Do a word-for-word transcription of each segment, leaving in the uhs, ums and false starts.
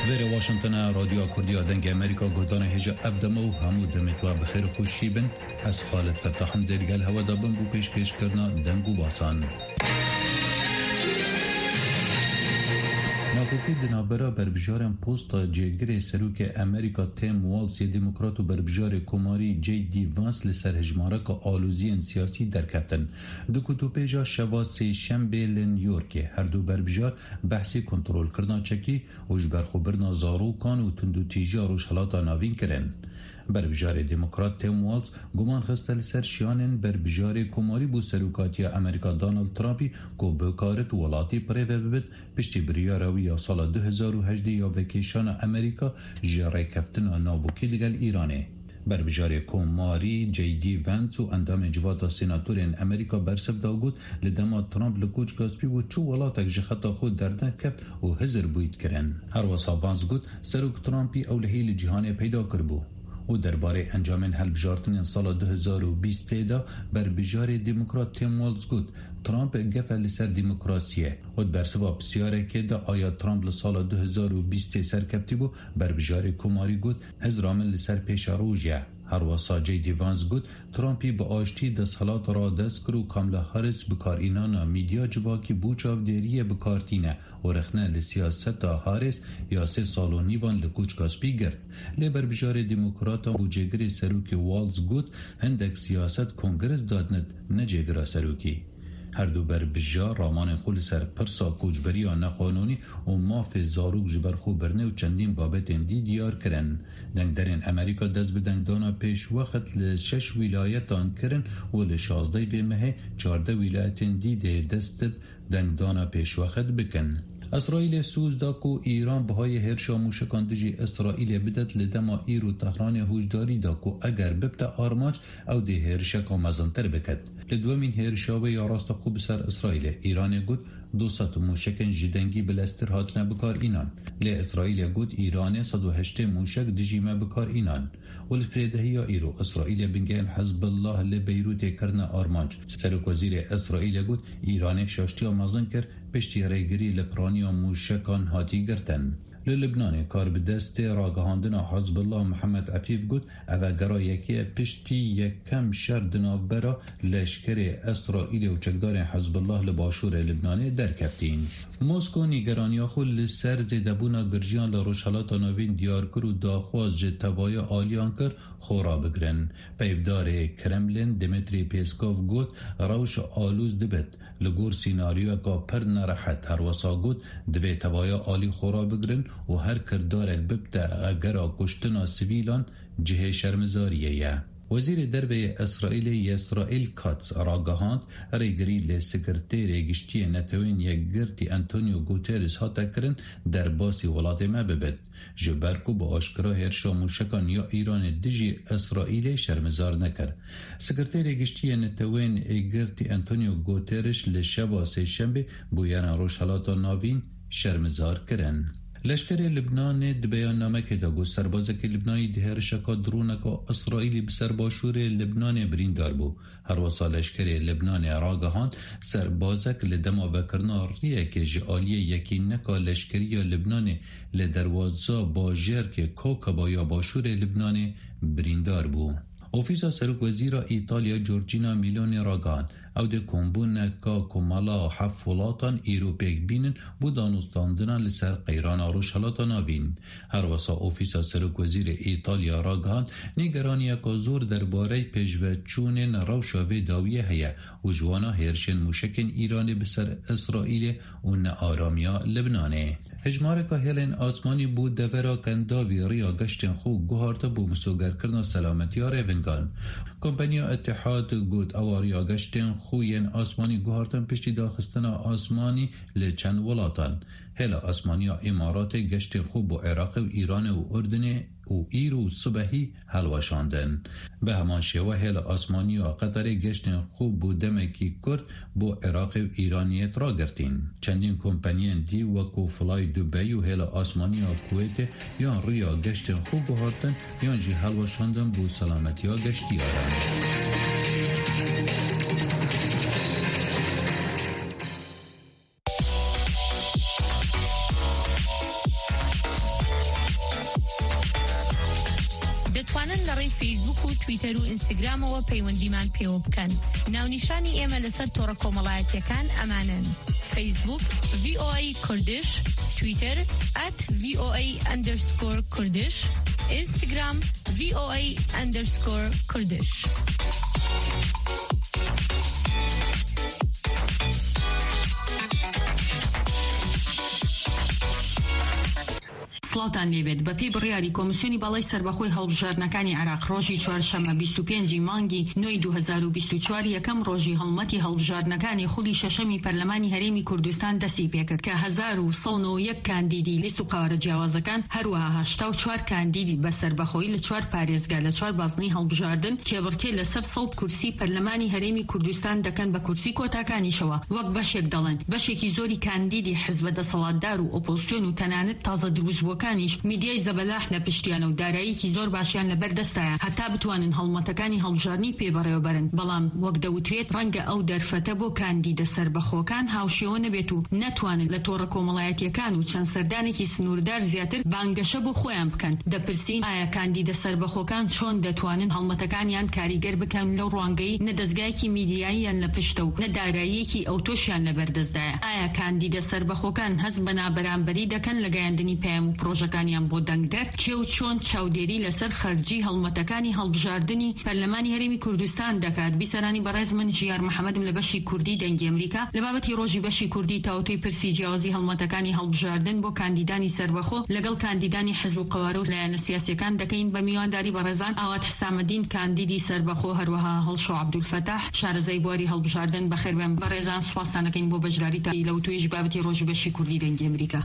ویر واشنطن رادیو کردی دنگ امریکا گودان هجا ابدمو همو دمتوا بخیر خوشی بن از خالد فتحم درگل هوا دابن بو پیشکش کرنا دنگو باسان ناکوکی دنابرا بربجارم پوستا جگری سروک امریکا تیم والز دموکرات و بربجار کماری جی دی وانس لسر هجماره که آلوزین سیاسی درکتن دو کتو پیجا شواسی شنبه لنیورک هر دو بربجار بحثی کنترول کرنا چکی و جبرخو برنا زاروکان و تندو تیجا روش حالاتا ناوین کرن بربجار دموکرات تیم والز گمان خسته لسر شیانن بربجار کماری بو سروکاتی امریکا دانالد ترامپی کو بکارت ولاتی پریوه ببید پشتی بریاروی یا سال دو هزار و هجده یا وکیشان امریکا جره کفتن ناوکی دیگل ایرانه بربجار کماری جی دی وانس و اندام جواتا سیناتورین امریکا برسف داگود لدما ترامپ لکوچ گاسپی و چو ولاتک جخطا خود دردن کفت و هزر بوید کرن هر وصا وانس گود سروک ترامپی اولهی لجهان پیدا کربو و درباره انجام هلبجارتن سال دو هزار و بیست دا بر بجار دموکرات تیم والز گود ترامپ گفت لسر دموکراسیه و در سبب بسیاره که دا آیا ترامپ لسال دو هزار و بیست سرکبتی بو بر بجار کماری گود هزرامن لسر پیش روژه هر واسا جی دیوانز گود ترامپی با آشتی دستحالات را دست کرو کاملا هارس بکار اینانا میدیا جواکی بوچاو دیریه بکارتینه و رخنه لسیاست هارس یا سه سالو نیوان لکوچ گاسپی گرد لیبر بجار دموکراتا بو جگری سروکی والز گود هندک سیاست کنگرس دادند نه جگرا سروکی هر دو بر بجار رامان خول سر پرسا کوچبری یا نقانونی و ماف زاروک جبرخو برنه و چندین بابت اندی دیار کرن دنگ درین امریکا دست به دنگ دانا پیش وقت لشش ولایتان کرن و لشازده به مه چارده ولایت اندی ده دست دنگ دانا پیش وقت بکن اسرائیل سوز دا کو ایران بهای هرشا موشکان دجی اسرائیل بدت لدما ایرو تهران هوشداری دا کو اگر ببت آرماج او ده هرشا مزنتر بکد لدومین هرشا و یا راست خوب سر اسرائیل ایران گود دو ست موشکن جدنگی بلستر هاتنه بکار اینان لی اسرائیل گود ایران صد و هشت موشک دجیمه بکار اینان والفریده یا ایرو اسرائیل بنگین حزب الله لی بیروت کرن آرماج سرک وزیر اسرائیل گود ایران شاشتی و مزن کر پشتی ریگری لپرانیا موشکان هاتی گرتن لبنان کار به دست راگهاندن حزب الله محمد عفیف گود او گرا یکی پشتی یکم شردنا برا لشکر اسرائیل و چکدار حزب الله لباشور لبنان در کفتین موسکو نیگرانیا خود لسر زیدبونا گرجیان لروشالات نوین دیار کرو داخواز جتوای آلیان کر خورا بگرن پیبدار کرملین دمیتری پیسکوف گود روش آلوز دبت لگور سیناریو که پر نرحت هر وسا گود دوی توای آلی خورا بگرن و هر کردار ببتا اگر کشتنا سویلان جه شرمزاریه یه وزیر دربه اسرائیل اسرائیل کاتس راگهاند ریگری لسکرتیر گشتی نتوین یک گرتی انتونیو گوترس هاتا کرن در باسی ولات ما ببد جبرکو با آشکرا هرشا موشکان یا ایران دجی اسرائیل شرمزار نکر سکرتیر گشتی نتوین گرتی انتونیو گوترش لشبا سه شنبه بویانا روشالات ناوین شرمزار کرن لشکر لبنان د بیان نامه که دا گو سربازک لبنانی ده هرشکا درونکا اسرائیلی بسر باشور لبنان بریندار بو هر وصا لشکر لبنان راگهاند سربازک لدما وکرنا ریه که جعالی یکی نکا لشکری لبنان لدروازا باجر که کوکبا یا باشور لبنان بریندار بو اوفیسا سرک وزیر ایتالیا جورجینا میلونی راگان او ده کمبون که کمالا حفولاتان ایروپیک بینن بودانستاندنان لسر قیران روشالاتان آوین هر واسا اوفیسا سرک وزیر ایتالیا راگان نگرانی که زور درباره پیشوچونن روشاوی داویه هیا و جوانا هرشن موشکن ایران بسر اسرائیل و نآرامیا لبنانه هجماره که هلن آسمانی بود دورا کنداوی ریا گشتن خو گوهارتا بو مسوگر کرنا سلامتی ها ریونگان کمپانیا اتحاد گود اواریا گشتن خوین آسمانی گوهارتن پشتی داخستن آسمانی لچند ولاتان هلا آسمانیا امارات گشتن خوب با عراق و ایران و اردن و ایرو صبحی حلواشاندن به همان شیوه هلا آسمانیا قطر گشتن خوب بو دمکی کرد با عراق و ایرانیت را گرتین چندین کمپانیان دی وکو فلای دوبی و هلا آسمانیا کویت یا ریا گشتن خوب گوهارتن یا جی حلواشاندن بو سلامتی ها گشتی آرن فیسبوک و تویتر و ئینستاگرام و پەیوەندیمان پێوە بکەن. ناونیشانی ئێمە لەسەر تۆڕە کۆمەڵایەتیەکان ئەمانن: فیسبوک وی او ای کوردش، تویتر ات وی او ای اندرسکور کوردش، اینستاگرام وی او ای اندرسکور کوردش. سڵاتان لێبێت. بە پێی بڕیاری کۆمیسیۆنی باڵای سەربەخۆی هەڵبژاردنەکانی عێراق ڕۆژی چوارشەممە بیست و پێنجی مانگی نۆی دوو هەزار و بیست و چوار یەکەم ڕۆژی هەڵمەتی هەڵبژاردنەکانی خوڵی شەشەمی پەرلەمانی هەرێمی کوردستان دەستی پێکرد کە هەزار و سەد و یەک کاندیدی لیست و قاوەرە جیاوازەکان هەروەها هەشتا و چوار کاندیدی بە سەربەخۆیی لە چوار پارێزگا لە چوار بازنەی هەڵبژاردن کێبڕکێ لەسەر سەد کورسی پەرلەمانی هەرێمی کوردستان دەکەن بە کورسی کۆتاکانیشەوە وەک بەشێک دەڵێن. بەشێکی زۆری کاندیدی حزبە دەسەڵاتدار و ئۆپۆزیسیۆن و تەنانەت تازە دروستبووەکانیش میدیای زەبەلاح لە پشتیانە و داراییکی زۆر باشیان لەبەر دەستایە هەتا بتوانن هەڵمەتەکانی هەڵبژاردنی پێبەڕێوەبەرن. بەڵام وەک دەوترێت ڕەنگە ئەو دەرفەتە بۆ کاندیدە سەربەخۆکان هاوشێوە نەبێت و نەتوانن لە تۆڕە کۆمەڵایەتیەکان و چەند سەردانێکی سنووردار زیاتر بانگەشە بۆ خۆیان بکەن. دەپرسین ئایا کاندیدە سەربەخۆکان چۆن دەتوانن هەڵمەتەکانیان کاریگەر بکەن لەو ڕوانگەی نەدەستگایەکی میدیاییان لە پشتە و نەداراییەکی ئەوتۆشیان لەبەردەستدایە. ئایا کاندیدە سەربەخۆکان هەست بە نابەرامبەری دەکەن لە گەیاندنی پەیام و پرۆژەکانیان بۆ دەنگدەر کێ و چۆن چاودێری لەسەر خەرجی هەڵمەتەکانی هەڵبژاردنی پەرلەمانی هەرێمی کوردستان دەکات. بیسەرانی بەڕێز من ژیار محەممەدم لە بەشی کوردی دەنگی ئەمریکا لە بابەتی ڕۆژی بەشی کوردی تاوتوی پرسی جیاوازی هەڵمەتەکانی هەڵبژاردن بۆ کاندیدانی سەربەخۆ لەگەڵ کاندیدانی حزب و قەوارە و لایەنە سیاسیەکان دەکەین بە میوانداری بەڕێزان ئاوات حسامەدین کاندیدی سەربەخۆ هەروەها هەڵشۆ عەبدولفەتاح شارەزای بواری هەڵبژاردن بەخێربێن. بەڕێزان سوپاسان دەکەین بۆ بەشداری تا لەو توێژ بابەتی ڕۆژی بەشی کوردی دەنگی ئەمریکا.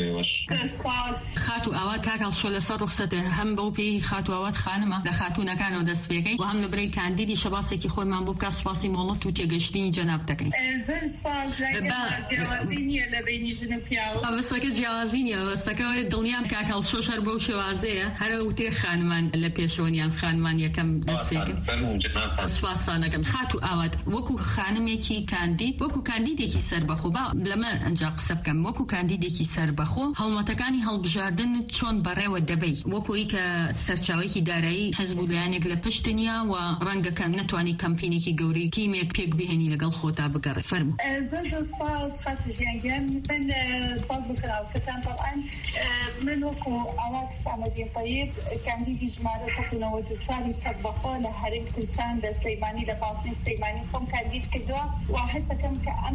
خات و ئاوات کاکەڵ شۆ لەسەر ڕوخسەتە هەم بەو پێی خات و ئاوات خانمە لە خاتوونەکانەوە دەست پێکەی و هەم لەبرەی کاندیدی شەباسێکی خۆیمان بۆ بکات سوپاسی مۆڵەت و تێگەشتنی جەناب دەکەین. زۆر سوپاس جیاوازی نییە لە بینی ژن و پیاوە. هەوەستەکە جیاوازی نییە، هەوەستەکە دڵنیام کاکەڵ شۆ شەر بەو شێوازەیە هەرە وتێ خانمان لە پێشەوەنیان خانمان یەکەم دەست پێکرد. سوپاسان دەکەم. خات و ئاوات وەکو خانمێکی کاندید وەکو کاندیدێکی سەربەخۆ با لەمە ئەنجا قسە بکەم وەکو کاندیدێکی سەربەخۆ هەڵمەتەکانی هەڵبژاردن چۆن بەڕێوە دەبەی وەکوی کە سەرچاوەیەکی دارایی حزب و لایەنێک لە پشتنیا و ڕەنگەکەم نەتوانی کەمپینێکی گەورەی تیمێک پێک بهێنی لەگەڵ خۆتا بگەڕێ. فەرموو. زۆر زۆر سپاس خاتو ژیانگیان. من سپاس بکراوەکەتان. طبعاً من وەکو ئاوات حسامەدین طەیب کاندیدی ژمارە سەد و نەوەد و چواری سەربەخۆ لە هەرێمی کوردستان لە سلەیمانی لە باسنەی سلەیمانی خۆم کاندید کردووە و حس دەکەم کە ئەم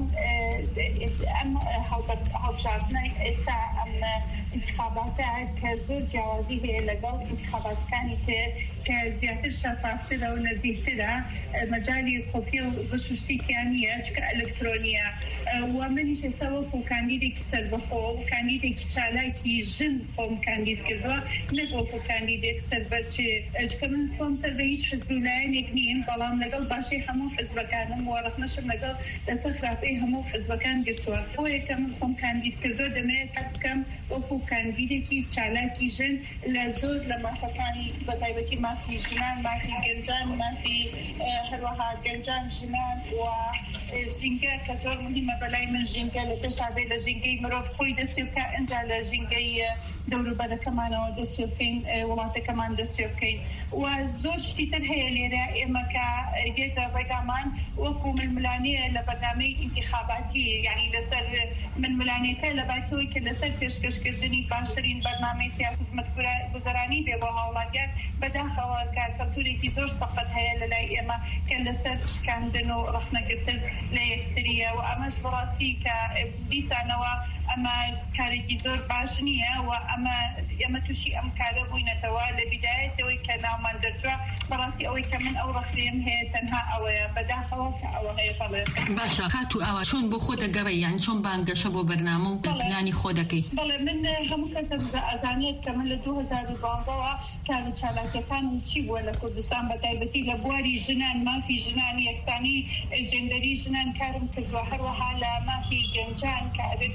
ئەم هەڵبژاردنەی ئێستا ئەم انتخاباتە کە زۆر جیاوازی هەیە لەگەڵ انتخاباتەکانی تر کە زیاتر شەفافترە و نزیکترە مەجالی کۆپی و بەسوشتیان نییە چکە ئەلکترۆنیە و منیش ئێستا وەکو کاندیدێکی سەربەخۆ و کاندیدێکی چالاکی ژن خۆم کاندید کردووە نەک وەکو کاندیدێک سەربەچێ چکە من خۆم سەر بە هیچ حزب و لایەنێک نیم بەڵام لەگەڵ باشەی هەموو حزبەکانم وەڕەخنەشم لەگەڵ لەسەر خراپەی هەموو حزبەکان گرتووە بۆیە کە من خۆم کاندید کردووە دەمەوێت کات بکەم وەکو کاندیدێکی چالاکی ژن لە زۆر لە مافەکانی بەتایبەتی مافی ژنان مافی گەنجان مافی هەروەها گەنجان ژنان و ژینگە کە زۆر مهمە بەلای من ژینگە لە پێشابێ لە ژینگەی مرۆڤ خۆی دەستی بکە ئەنجا لە ژینگەی دەوروبەرەکەمانەوە دەستی بکەین وڵاتەکەمان دەستی بکەین و زۆر شتی تر هەیە لێرە ئێمە کە دێتە ڕێگامان وەکو ململانەیە لە بەرنامەی ئینتیخاباتی یعنی لەسەر ململانەکە لە باتەوەی کە لەسەر پێشکەشکردنی باشترین بەرنامەی سیاسی خزمەتگوزەرانی بێ بۆ هاوڵاتیان بەداخەوە کارکەلتورێکی زۆر سەخت هەیە لەلای ئێمە کە لەسەر شکاندن و ڕەخنەگرتن لە یەکتریە و ئەمەش بەڕاستی کە بیسانەوە ئەمە کارێکی زۆر باش نییە و ئەمە ئێمە تووشی ئەم کارە بووینەتەوە لە بیدایەتەوەی کە ناومان دەرچووە بەڕاستی ئەوەی کە من ئەو ڕەخلێم هەیە تەنها ئەوەیە بەداخەوە کە ئەوە هەیە بەڵێ. باشە خاتو ئاوا چۆن بۆ خۆ دەگەڕێ یان چۆن بانگەشە بۆ بەرنامە و پلانی خۆ دەکەی؟ بەڵێ من هەموو کەسە ئەزانێت کە من لە دوو هەزار و دوانزەوە کار و چالاکیەکانم چی بووە لە کوردستان بەتایبەتی لە بواری ژنان مافی ژنان یەکسانی جێندەری ژنان کارم کردووە هەروەها لە مافی گەنجان کە ئەبێ گەنجان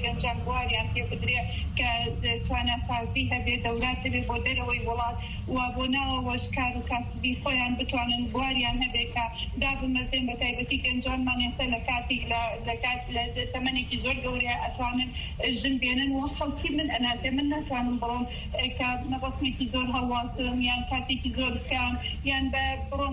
بواریان پێ بدرێ کە تواناسازی هەبێ دەولات هەبێ بۆ دەرەوەی وڵات و بۆ ناوەوەش کار و کاسبی خۆیان بتوانن بواریان هەبێ کە دابمەزێن بە تایبەتی گەنجۆنمان ئێستا لە کاتی لە تەمەنێکی زۆر گەورەیە ئەتوانن ژن بێنن و خەڵکی من ئەناسێ من ناتوانم بڕۆم کە مەبەسمێکی زۆر هەڵواسم یان کاتێکی زۆر بکەم یان بە بڕۆم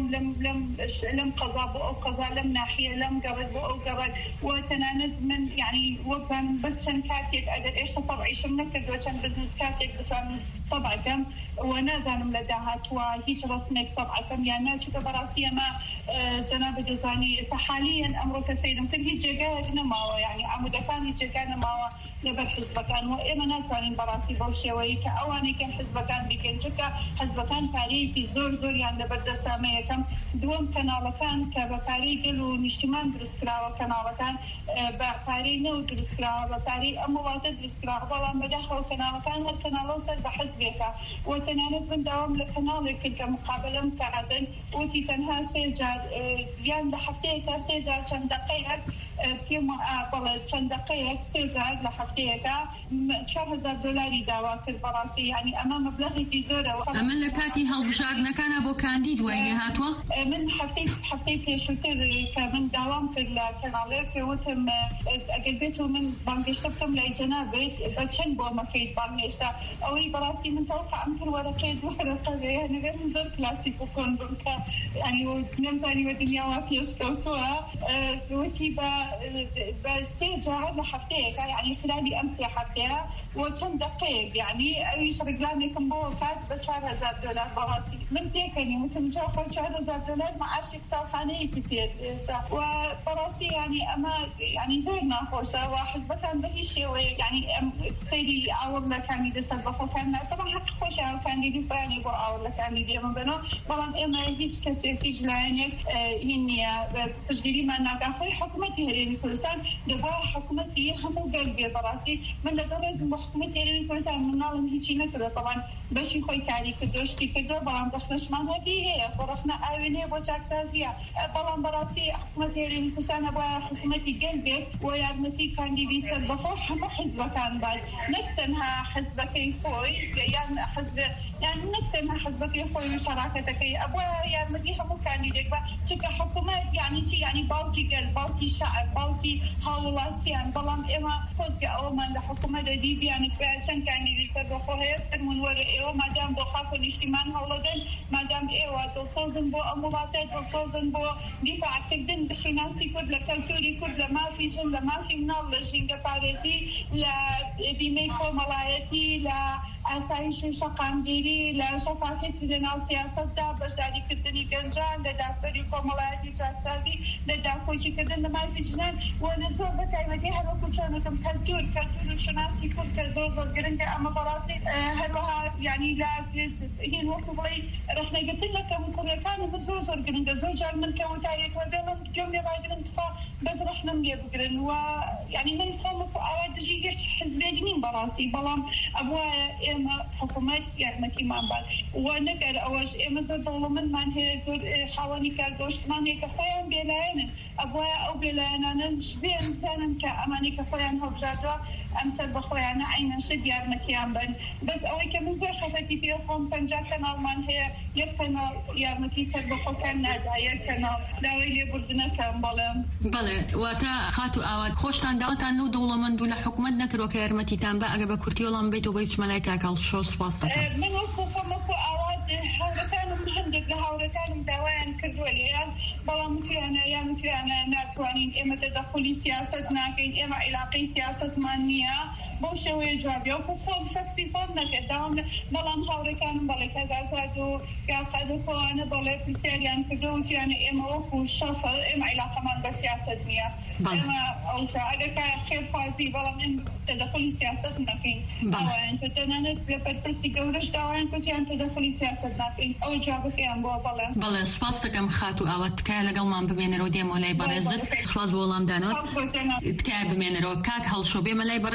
لەم قەزا بۆ ئەو قەزا لەم ناحیە لەم گەڕێت بۆ ئەو گەڕێت و تەنانەت من یعنی وەبزانم بەس چەند کاتێک ئەگەر ئێشتا تەبعیشم نەکردووە چەند بزنس کاتێک بتوانم طبعكم ونازانم لداهاتوا هیچ رسمك طبعكم يعني چونکە بەڕاستی ئەمە جەناب دەزانی ئێستا حالیان ئەمڕۆ کەسەیدم کرد هیچ جێگایەک نەماوە یعنی عمودەکانی جێگا نەماوە لەبەر حزبەکان و ئێمە ناتوانین بەڕاستی بەو شێوەیە کە ئەوانێکیان حزبەکان بکەن چونکە حزبەکان پارەیەکی زۆر زۆریان لەبەر دەستامە یەکەم دووەم کەناڵەکان کە بە پارەی گەل و نیشتمان دروستکراوە کەناڵەکان بە پارەی نەو دروستکراوە بە پارەی ئەم وڵاتە دروستکراوە بەڵام بەداخەوە کەناڵەکان هەر کەناڵە سەر بە حزبێکە و تەنانەت من داوام لە کەناڵێک کرد کە مقابلەم کەعادن وتی تەنها سێ جار یان لە هەفتەیەکە سێ جار چەند دقەیەک پێم بەڵێ چەند دقەیەک سێ جار لە هەفتەیەکە چوار هەزار دۆلاری داوا کرد بەڕاستی یعنی ئەمە مەبلەغێکی زۆرە ئەمە لە کاتی هەڵبژاردنەکانە بۆ کاندید وای هاتووە من هەفتەی هەفتەی پێشووتر کە من داوام کرد لە کەناڵەیەک وتم ئەگەر بێت و من بانگەشتە بکەم لای جەنابێت بە چەند بۆ مەکەیت بانگێشتا ئەوەی بەڕاستی من تەوقعم کرد وەرەقەی دوو وەرەقە یعنی من زۆر کلاسیک و کۆن بووم کە یعنی نەمزانی وە دنیاوا پێشکەوتووە وتی بە بە سێ جار لە هەفتەیەکە یعنی خلالی ئەم سێ هەفتەیە و چەند دقەیەک یعنی ئەویش ڕگلامێکم بۆ کات بە چوار هەزار دۆلار بەڕاستی من پێکەنی وتم جا خۆ چوار هەزار دۆلار مەعاشی قوتابخانەیەکی پێ ئێستا و بەڕاستی یعنی ئەمە یعنی زۆر ناخۆشە و حزبەکان بە هیچ شێوەیە یعنی ئەم سەیری ئاوەڕ لە کاندیدە سەربەخۆکان طبعا حق خۆشە ئەو کاندیدی بەیانی بۆ ئاوەڕ لە کاندیدێمە بنەوە بەڵام ئێمە هیچ کەسێکیش لایەنێک هین نییە پشتگیریمان ناکا خۆی حکوومەتی هەرێمی کوردستان دەبا حکوومەتی هەموو گەل بێ بەڕاستی من لەگەڵ ڕێزم بە حکوومەتی هەرێمی کوردستان مناڵم هیچی نەکردە طبعا بەشی خۆی کاری کردو شتی کردو بەڵام ڕخنەشمان هەبی هەیە بۆ ڕخنە ئاوێنەیە بۆ چاکسازیە بەڵام بەڕاستی حکوومەتی هەرێمی کوردستانە بۆ حکوومەتی گەل بێت و یارمەتی کاندیدی سەربەخۆ هەموو حزبەکان بات نەک تەنها حزبەکەی خۆی یان حزب یان نەک تەنها حزبەکەی خۆی و شەراکەتەکەی ئەبووە یارمەتی هەموو کاندیدێک بە چونکە حکوومەت یعنی چی یعنی باوکی گەل باوکی شەعب باوکی هاوڵاتیان بەڵام ئێمە خۆزگە ئەوەمان لە حکوومەتە دی بیانێت چەند کاندیدی سەربەخۆ هەیە فەرمون وەرە ئێوە مادام بۆ خاک و نیشتیمان هەوڵەدەن مادام ئێوە دڵسۆزن بۆ ئەم وڵاتە دڵسۆزن بۆ دیفاعکردن بە شوناسی کورد لە کەلتوری کورد لە مافی ژن لە مافی مناڵ لە ژینگە پارێزی لە بیمەی کۆمەڵایەتی لە ئاسایش و شەقامگیری لە شەفافێتی لەناو سیاسەتدا بەشداریکردنی گەنجان لە داپەری کۆمەڵایەتی چاکسازی لە داکۆچیکردن لە مافی ژنان و لە زۆر بە تایبەتی هەروەکو چۆنەکەم کەلتور کەلتور و شوناسی کورد کە زۆر زۆر گرنگە ئەمە بەڕاستی هەروەها یعنی لە هین وەکو بڵێ ڕخنەگرتن لە کەموکوڕیەکانە زۆر زۆر گرنگە زۆر جار من کەوتارێک وەدەڵم گوێم لێ ڕاگرن تفا بەس ڕخنەم لێ بگرن و یعنی من خۆم وەکو ئاوا دژی هیچ حزبێک نیم بەڕاستی بەڵام ئەبووە ئێمە حکوومەت یارمەتیمان بات و نەگەر ئەوەش ئێمە زۆر دەوڵەمەندمان هەیە زۆر خاوەنی کاردۆشتمان هەیە کە خۆیان بێلایەنن ئەبووە ئەو بێلایەنانە شبێ بزانن کە ئەمانی کە خۆیان هەڵبژاردووە ئەم سەر بە خۆیانە عینەن شت یارمەتیان بن بەس ئەوەی کە من زۆر خەفەتی پێ خۆم پەنجا کەناڵمان هەیە یەک کەناڵ یارمەتی سەر بە خۆکان نادا یەک کەناڵ داوای لێبوردنەکەم بەڵێم بەڵێ واتە خات و ئاوات خۆشتان داواتان و دەوڵەمەند و لە حکوومەت نەکردوە کە یارمەتیتان بە ئەگە بە کورتی وەڵام بێت و بە هیچ مەلای کاکەڵ شۆ سوپاس دەکەم من وەکو خۆم وەکو ئاوات هەورەکانم هەندێک لە هاوڕەکانم داوایان کردووە لێیان بەڵام وتیانە یان وتیانە ناتوانین ئێمە تەدەخولی سیاسەت ناکەین ئێمە عیلاقەی سیاسەتمان نییە بۆ شێوەیە جوابی وەکو خۆم شەخسی خۆم نەکرداوم بەڵام هاوڕەکانم بەڵێ کەگازاد و یاقادە خۆوانە بەڵێ پرسیاریان کردو وتیانە ئێمە وەکو شەفە ئێمە عیلاقەمان بە سیاسەت نییە ئێمە ئەوشا ئەگەر کە خێرخوازی بەڵام ئێمە تەدەخولی سیاسەت نەکەین داوایان کە تەنانەت لە پەرپرسی گەورەش داوایان کردیان تەدەخولی سیاسەت ناکەین ئەو جوابەکەیان بۆ بەڵێ بەڵێ سوپاس دەکەم خات و ئاوات تکایە لەگەڵمان بمێنەرەوە دێمە لای بەڕێزت سوپاس بۆ وەڵامدانەوە تکایە بمێنەرەوە کاک هەڵشۆ بێمە لای بەڕێستان کاک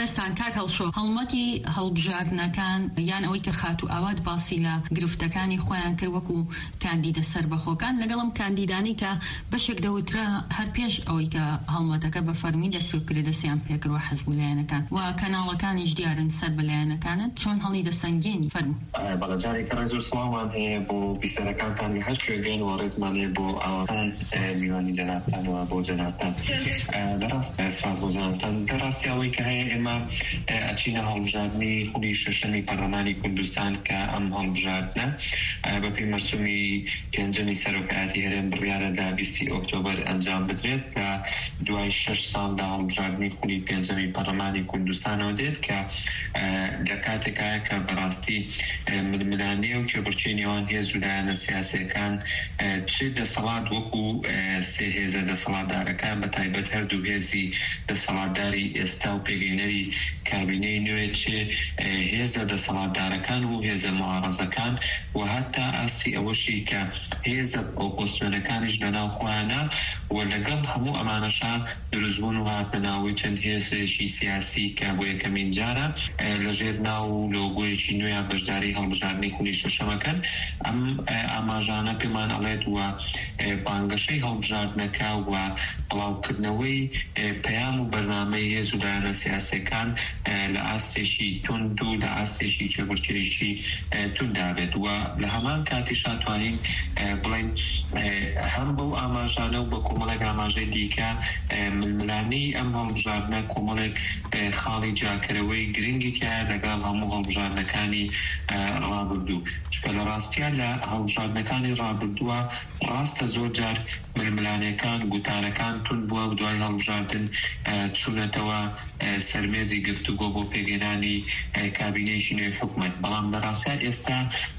کاک هەڵشۆ هەڵمەتی هەڵبژاردنەکان یان ئەوەی کە خات و ئاوات باسی لە گرفتەکانی خۆیان کرد وەکو کاندیدە سەربەخۆکان لەگەڵم کاندیدانی کە بەشێک دەوترا هەر پێش ئەوەی کە هەڵمەتەکە بە فەرمی دەست پێ بکرێت دەستیان پێکردوە حەزب و لایەنەکان و کەناڵەکانیش دیارن سەر بە لایەنەکانن چۆن هەڵی دەسەنگێنی فەرموو. بەڵە جارێکە ڕێز و سڵاومان هەیە بۆ بیسەرەکانتانی هەر کوێگەین و ڕێزمان هەیە بۆ ئەوان میوانی جەنابتان و بۆ جەنابتان. دەڕاست سپاس بۆ جەنابتان. دەڕاستی ئەوەی کە هەیە ئێمە ئەچینە هەڵبژاردنی خونی شەشەمی پەرلەمانی کوردستان کە ئەم هەڵبژاردنە بەپێی مەرسومی پێنجەمی سەرۆکایەتی هەرێم بڕیارە لە بیستی ئۆکتۆبەر ئەنجام بدرێت لە دوای شەش ساڵدا هەڵبژاردنی خونی پێنجەمی پەرلەمانی کوردستانەوە دێت کە لە کاتێکایە کە بەڕاستی ململانێ و کێبڕچی نێوان هێز و لایەنە سیاسیەکان چ دەسەڵات وەکو سێ هێزە دەسەڵاتدارەکان بە تایبەت هەردوو هێزی دەسەڵاتداری ئێستا و پێگەینەری کابینەی نوێ چ هێزە دەسەڵاتدارەکان و هێزە معارەزەکان و هەتا ئاسی ئەوەشی کە هێزە ئۆپۆزسیۆنەکانیش لەناو خۆیانە و لەگەڵ هەموو ئەمانەشا دروستبوون و هاتە ناوی چەند هێزێکی سیاسی کە بۆ یەکەمین جارە لەژێر ناو لۆگۆیەکی نوێیان بەشداری هەڵبژاردنی خونی شەشەمەکەن. ئەم ئاماژانە پێمان ئەڵێت وە بانگەشەی هەڵبژاردنەکە و بڵاوکردنەوەی پەیام و بەرنامەی هێز و لایەنە سیاسیەکان لە ئاستێکی تند و لە ئاستێکی کێبڕکێریشی توندا بێت و لە هەمان کاتیشا توانین بڵێن هەم بەو ئاماژانە و بە کۆمەڵێک ئاماژەی دیکە ململانەی ئەم هەڵبژاردنە کۆمەڵێک خاڵی جاکەرەوەی گرنگی تایە لەگەڵ هەموو هەڵبژاردنەکانی ڕابردوو. چکە لە ڕاستیە لە هەڵبژاردنەکانی ڕابردووە ڕاستە زۆر جار ململانەکان گوتارەکان تون بووە و دوای هەڵبژاردن چوونەتەوە سەرمێزی گفتوگۆ بۆ پێگەێنانی کابینەیەکی نوێی حکومەت. بەڵام لە ڕاستە ئێستا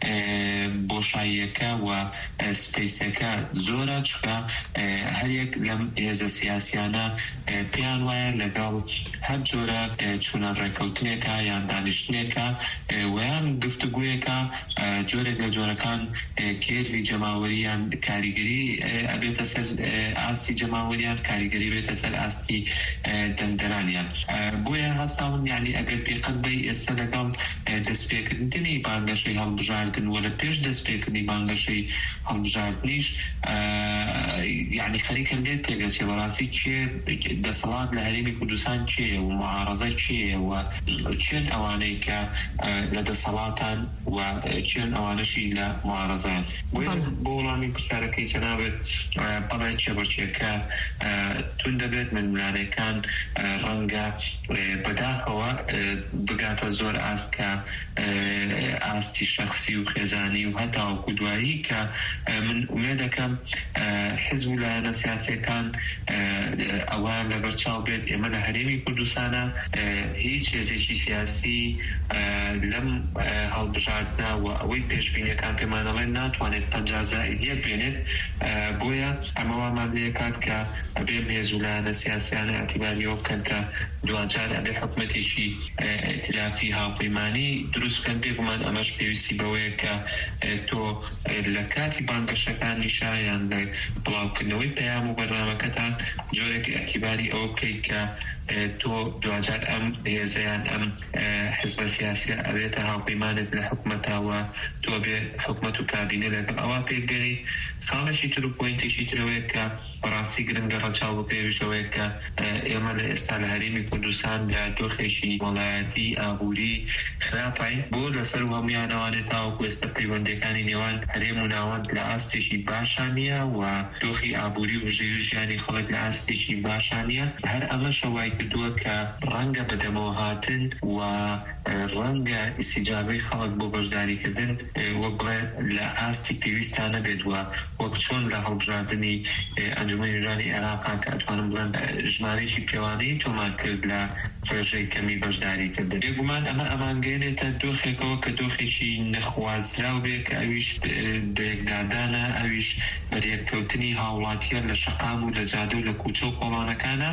بۆشاییەکە و سپەیسەکە زۆرە چکە هەرێک لەم هێزە سیاسیانە پێیان وایە لەگەڵ هەر جۆرە چوونە ڕێکەوتنێکە یان دانیشتنێکە ویان گفتوگویەکە جۆرێک لە جۆرەکان کێروی جەماوەریان کاریگەری ئەبێتە سەر ئاستی جەماوەریان کاریگەری بێتە سەر ئاستی دەندەرانیان. بۆیە هەستاون یعنی ئەگەر دقت بەی ئێستا لەگەڵ دەستپێکردنی بانگەشەی هەڵبژاردن و لە پێش دەستپێکردنی بانگەشەی هەڵبژاردنیش یعنی خەریکە لێت تێگەچێ بەڕاستی چێ دەسەڵات لە هەرێمی کوردستان چێە و معارەزە چێە و چێن ئەوانەی کە لە دەسەڵاتان و چێن ئەوانەشی لە معارەزەیان. بۆ وەڵامی پرسیارەکەی جەنابێت بەڵێ کێبڕچێکە تون دەبێت ململانەکان ڕەنگە بەداخەوە بگاتە زۆر ئاستکە ئاستی شەخسی و خێزانی و هەتاوەکو دوایی کە من وێ دەکەم حیزب و لایەنە سیاسیەکان ئەوان لەبەرچاو بێت ئێمە لە هەرێمی کوردستانە هیچ هێزێکی سیاسی لەم هەڵبژاردنە و ئەوەی پێشبینیەکان پێمان دەڵێن ناتوانێت پەنجا زائید یەک بێنێت. بۆیە ئەمەوامان لێکات کە ئەبێ هێز و لایەنە سیاسیانە ئەتیباریەوە بکەن کە دوجار ئەبێ حکومەتێکی ئائتلافی هاوپەیمانی دروست بکەن. بێگومان ئەمەش پێویستی بەوەیە کە تۆ لە کاتی بانگەشەکانیشا یان لە بڵاوکردنەوەی پەیام و بەرنامەکەتان جۆرێک ئەتیباری ئەوە بکەیت کە تۆ دوجار ئەم هێزەیان ئەم حزبە سیاسیە ئەبێتە هاوپەیمانت لە حکومەتاوە تۆ بێ حکومەت و کابینە لەگەڵ ئەوە پێگەری. خاڵەشی تر و پۆینتێکی ترەوەیە کە بەڕاستی گرنگە ڕەچاو بپێویشەوەیە کە ئێمە لە ئێستا لە هەرێمی کوردستان لە دۆخێکی وەڵایەتی ئابووری خراپین بۆ لەسەر هەمویانەوانێت تاوەکو ئێستا پەیوەندەکانی نێوان هەرێم و ناوەند لە ئاستێکی باشانیە و دۆخی ئابووری و ژێوی ژیانی خەڵک لە ئاستێکی باشانیە. هەر ئەمە شەوای کردووە کە ڕەنگە بەدەمەوە هاتن و ڕەنگە ئیسیجابەی خەڵک بۆ بەشداریکردن وەک بڵێ لە ئاستی پێویستانە بێت وە وەک چۆن لە هەڵبژاردنی ئەنجومەنی نوێژرانی عێراقا کە ئەتوانم بڵێن ژمارەیەکی پێوانەی تۆمان کرد لە ڕێژەی کەمی بەشداریکردن. بێگومان ئەمە ئەمانگەێنێتە دۆخێکەوە کە دۆخێکی نەخوازراو بێ کە ئەویش بەیەکدادانە ئەویش بەریەککەوتنی هاوڵاتیە لە شەقام و لە جادە و لە کوچە و کۆڵانەکانە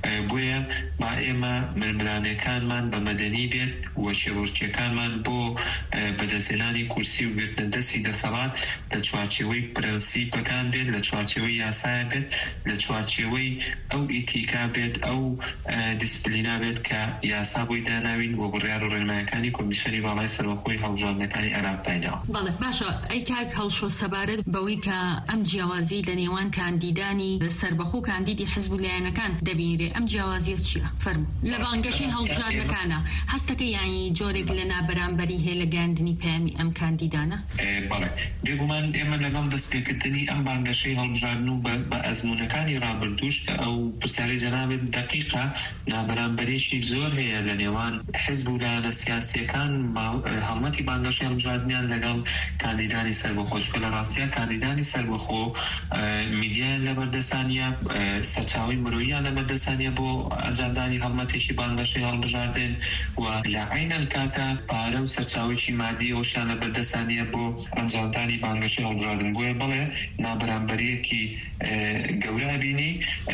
بۆیە با ئێمە ململانەکانمان بە مەدەنی بێت و شێوەژکیەکانمان بۆ بەدەستهێنانی کورسی و گرتنە دەستی دەسەڵات لە چوارچێوەی پرەنسیپەکان بێت، لە چوارچێوەی یاسایە بێت، لە چوارچێوەی ئەو ئیتیکا بێت، ئەو دیسپلینا بێت کە یاسا بۆی داناوین و بڕیار و ڕێنمایەکانی کۆمیسیۆنی باڵای سەربەخۆی هەڵبژاردنەکانی عێراق دایناوە. بەڵێ باشە، ئەی کاک هەڵشۆ سەبارەت بەوەی کە ئەم جیاوازی لە نێوان کاندیدانی سەربەخۆ و کاندیدی حزب و لایەنەکان دەبینرێ، ئەم جیاوازیە چییە؟ فەرموو. لە بانگەشەی هەڵبژاردنەکانە هەستەکە یانی جۆرێک لە نابەرامبەری هەیە لە گەاندنی پەیامی ئەم کاندیدانە؟ بەڵێ، بێگومان ئێمە لەگەڵ دەستپێکردنی ئەم بانگەشەی هەڵبژاردن و بە ئەزموونەکانی ڕابردووش ئەو پرسیاری جەنابێت دقیقە نابەرامبەریشی زۆر هەیە لە نێوان حزب و لایەنە سیاسیەکان هەڵمەتی بانگەشەی هەڵبژاردنیان لەگەڵ کاندیدانی سەربەخۆ. چکە لە ڕاستیە کاندیدانی سەربەخۆ میدیایان لە بەردەسانیە، سەرچاوی مرۆییان لە بەردەسانیە بۆ ئەنجامدانی هەڵمەتێکی بانگەشەی هەڵبژاردن و لە عینەل کاتە پارە و سەرچاوێکی مادی ئەوشیان لە بەردەسانیە بۆ ئەنجامدانی بانگەشەی هەڵبژاردن. بۆیە بڵێ نابەرامبەریەکی گەورە بینی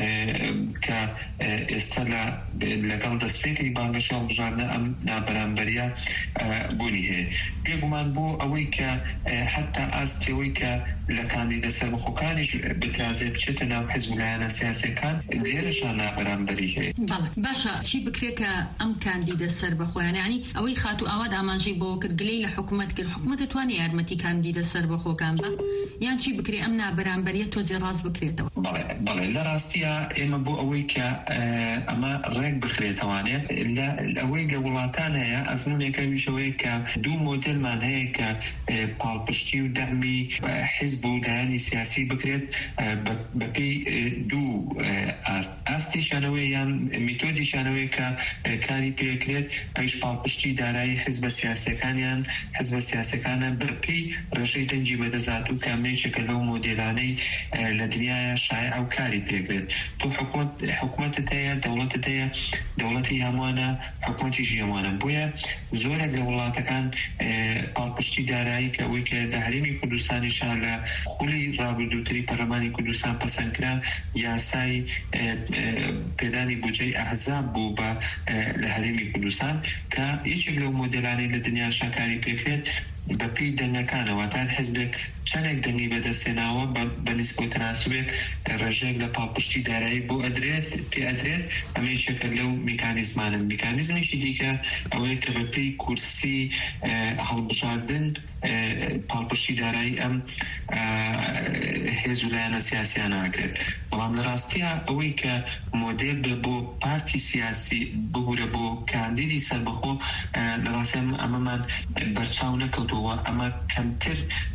کە ئێستا لەگەڵ دەستپێکری بانگەشەی هەڵبژاردنە ئەم نابەرامبەریە بوونی هەیە. بێگومان بۆ ئەوەی کە حتا ئاستەوەی کە لە کاندیدە سەربەخۆکانیش بترازێ بچێتە ناو حزب و لایەنە سیاسیەکان لێرەشان نابەرامبەری هەیە. بەڵێ باشە، چی بکرێت کە ئەم کاندیدە سەربەخۆیان، یعنی ئەوەی خات و ئاوات ئاماژەی بۆ کرد گلەی لە حکوومەت کرد، حکوومەت دەتوانێت یارمەتی کاندیدە سەربەخۆکان بە، یان چی بکرێت ئەم نابەرامبەریە تۆزی ڕاست بکرێتەوە؟ بەڵێ بەڵێ، لە ڕاستیە ئێمە بۆ ئەوەی کە ئەمە ڕێک بخرێتەوانێت لە ئەوەی لە وڵاتان هەیە ئەزمونێکەویشەوەی کە دوو مۆدلمان هەیە کە پاڵپشتی و دەمی حزب و لایەنی سیاسی بکرێت بەپێی دوو ئاستیشانەوەی یان میتۆدیشانەوەی کە کاری پێکرێت، ئەویش پاڵپشتی دارایی حزبە سیاسیەکانیان حزبە سیاسەکانە بەپێی ڕێژەی دەنگی بەدەزات و کامێشێکە لەو مۆدێلانەی لە دنیاە شایع ئەو کاری پێکرێت. تۆ حکوومەتت هەیە، دەوڵەتت هەیە، دەوڵەتی هەمووانە، حکوومەتیشی هەمووانە. بۆیە زۆرێک لە وڵاتەکان پاڵپشتی دارایی کە ئەوەی کە لە هەرێمی کوردستانیشان لە خولی ڕابردووتری پەرلەمانی کوردستان پەسەندکرا یاسای پێدانی بودجەی ئەحزاب بوو بە لە هەرێمی کوردستان کە یەکێک لەو مۆدێلانەی لە دنیاشان کاری پێکرێت بەپێی دەنگەکانەوە تا حزبێک چەندێک دەنگی بەدەستێناوە بە نسبە و تەناسبێک ڕێژێک لە پاڵپشتی دارایی بۆ ئەدرێت پێ ئەدرێت. ئەمە یەکێکە لەو میکانیزمانە. میکانیزمیشی دیکە ئەوەیە کە بەپێی کورسی هەڵبژاردن پاڵپشتی دارایی ئەم هێز و لایەنە سیاسیان ناکرێت. بەڵام لە ڕاستیە ئەوەی کە مۆدێل بێ بۆ پارتی سیاسی ببورە بۆ کاندیدی سەربەخۆ، لە ڕاستیە ئەمەمان بەرچاو نەکەوتەوە. ئەمە کەمتر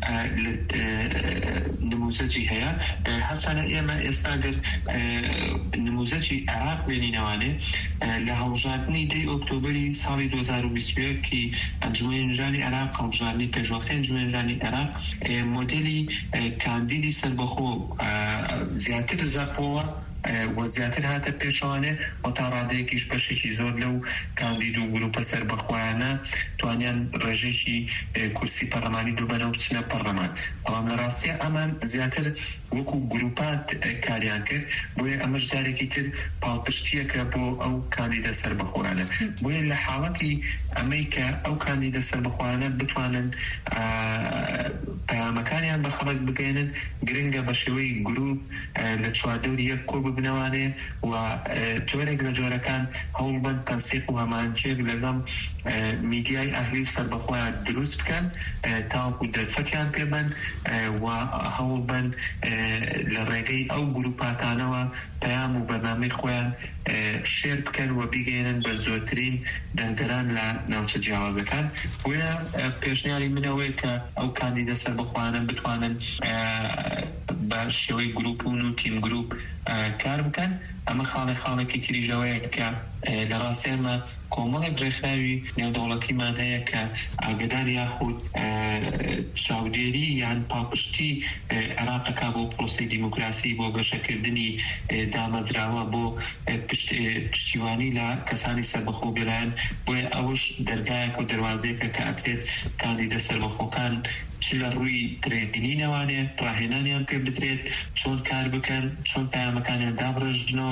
نموزەجی هەیە. هەرچەندە ئێمە ئێستا گەر نموزەجی عێراق بێنینەوانێ لە هەڵبژاردنی دەی ئۆکتۆبەری ساڵی دوو هەزار و بیست و یەکی ئەنجومەنی نوێنەرانی عێراق، هەڵبژاردنی پێشوەختەی ئەنجومەنی نوێنەرانی عێراق، مۆدێلی کاندیدی سەربەخۆ زیاتر زەقەوە و زیاتر هاتە پێشەوانێ و تا ڕادەیەکیش بەشێکی زۆر لەو کاندید و گروپە سەربەخۆیانە توانیان ڕێژێکی کورسی پەرلەمانی ببەنە و بچنە پەرلەمان. بەڵام لە ڕاستیە ئەمان زیاتر وەکو گروپات کاریان کرد. بۆیە ئەمەش جارێکی تر پاڵپشتیەکە بۆ ئەو کاندیدە سەربەخۆیانە. بۆیە لە حاڵەتی ئەمەی کە ئەو کاندیدە سەربەخۆیانە بتوانن پەیامەکانیان بە خەڵک بگەێنن، گرنگە بە شێوەی گروپ لە چواردەوری یەک کۆ ببنەوانێ و جۆرێک لە جۆرەکان هەوڵبەن تەنسیق و هەمانچێک لەگەڵ میدیای ئەهلی و سەربەخۆیان دروست بکەن تاوەکو دەرفەتیان پێبن و هەوڵبەن لە ڕێگەی ئەو گروپاتانەوە پەیام و بەرنامەی خۆیان شێر بکەن و بیگەێنن بە زۆرترین دەنگدەران لە ناوچە جیاوازەکان. بۆیە پێشنیاری منەوەی کە ئەو کاندیدە سەربەخۆیانە بتوانن بە شێوەی گروپون و تیم گروپ کار بکەن. ئەمە خاڵی خاڵێکی تریژەوەیە کە لە ڕاستی ئەمە کۆمەڵێک ڕێکخراوی نێودەوڵەتیمان هەیە کە ئاگدار یاخود چاودێری یان پاڵپشتی عێراقەکە بۆ پرۆسەی دیموکراسی، بۆ گەشەکردنی دامەزراوە، بۆ پشتیوانی لە کەسانی سەربەخۆ بێلایەن. بۆیە ئەوش دەرگایەک و دەروازەیەکە کە ئەکرێت کاندیدە سەربەخۆکان چ لە ڕووی ترێنینەوانێ ڕاهێنانیان پێ بدرێت، چۆن کار بکەن، چۆن پەیامەکانیان دابڕێژنەوە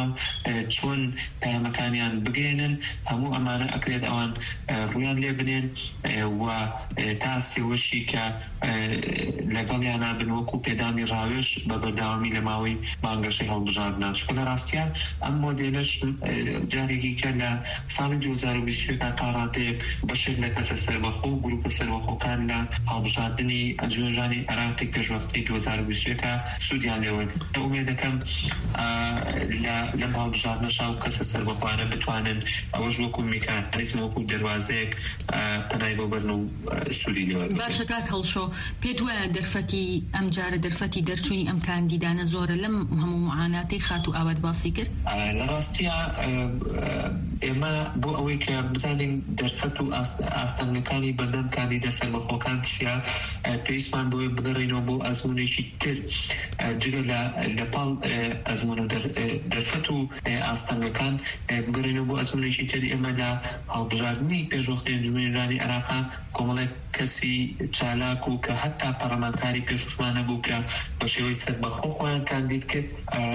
بکەنەوە چۆن پەیامەکانیان بگەێنن. هەموو ئەمانە ئەکرێت ئەوان ڕویان لێ بنێن و تا سێوەشی کە لەگەڵیان نابن وەکو پێدانی ڕاوێژ بە بەرداوامی لە ماوەی مانگەشەی هەڵبژاردنە. چکە لە ڕاستیان ئەم مۆدێلەش جارێکی کە لە ساڵی دوو هەزار و بیست و یەک تا ڕادەیەک بەشێک لە کەسە سەربەخۆ و گروپە سەربەخۆکان لە هەڵبژاردننی ئەنجومەنجانی عێراقی پێشوەختەی دوو هەزار و بیست و یەک سوودیان لێوەرد. ئومێد دەکەم لەم هەڵبژاردنەشا و کەسە سەربەخۆانە بتوانن ئەوەش وەکو میکانیزم وەکو دەواازەیەک پەنای بۆ بەرن و سوودی لێوەرد. باشە کاک هەڵشۆ، پێت وایە دەرفەتی ئەم جارە دەرفەتی دەرچوونی ئەم کاندیدانە زۆرە لەم هەموو معاناتی خات و ئاوات باسی کرد؟ لە ڕاستیە ئێمە بۆ ئەوەی کە بزانین دەرفەت و ئاستەنگەکانی بەردەم کاندیدە سەربەخۆکان چیە، پێویستمان بۆی بگەڕێنەوە بۆ ئەزمونێکی تر جگە لە پاڵ ئەزمون و دەرفەت و ئاستەنگەکان بگەڕێنەوە بۆ ئەزمونێکی تر. ئێمە لە هەڵبژاردننی پێشوەختەی ئەنجومەنجانی عێراق کۆمەڵێک کەسی چالاک و کە هەتا پەرلەمانتاری پێشوشمانە بوو کە بە شێوەی سەربەخۆ خۆیان کاندید کرد،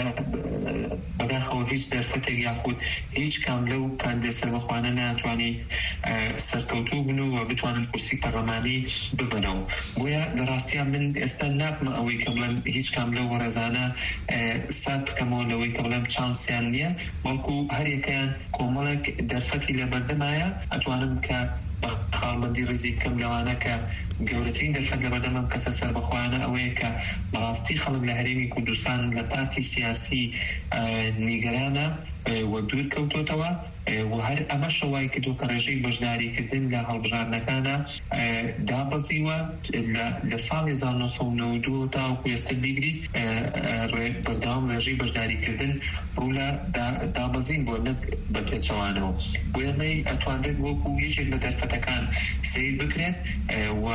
بەداخەوە هیچ دەرفەتێک یاخود هیچ کام لەو کاندیدە سەربەخۆانە ناتوانێت سەرکەوتوو بن و بتوانن کورسی پەرلەمانی ببنەوە. بۆیە لە ڕاستیان من ئێستا ناپمە ئەوەی کە بڵێم هیچ کام لەو وەرەزانە سات بکەمەوە لەوەی کە بڵێم چانسیان نییە، بەڵکو هەرێکیان کۆمەڵێک دەرفەتی لە بەردەمایە ئەتوانم کە خاڵبەندی ڕێزی بکەم لەوانە کە گەورەترین دەرفەت لە بەردەمەم کەسە سەربەخۆیانە ئەوەیە کە بەڕاستی خەڵک لە هەرێمی کوردستان لە پارتی سیاسی نیگەرانە و دوور کەوتۆتەوە و هەر ئەمە شەوای کردو کە ڕێژەی بەشداریکردن لە هەڵبژاردنەکانە دابەزیوە لە ساڵی هەزار و نۆ سەد و نەوە و دوو تاوەکو ئێستا بیگریت بەردەوام ڕێژەی بەشداریکردن ڕوو لە دابەزین بۆ نەک بەپێچەوانەوە. بۆیە ئەمەی ئەتوانرێت وەکو یەکێک لە دەرفەتەکان سیر بکرێت و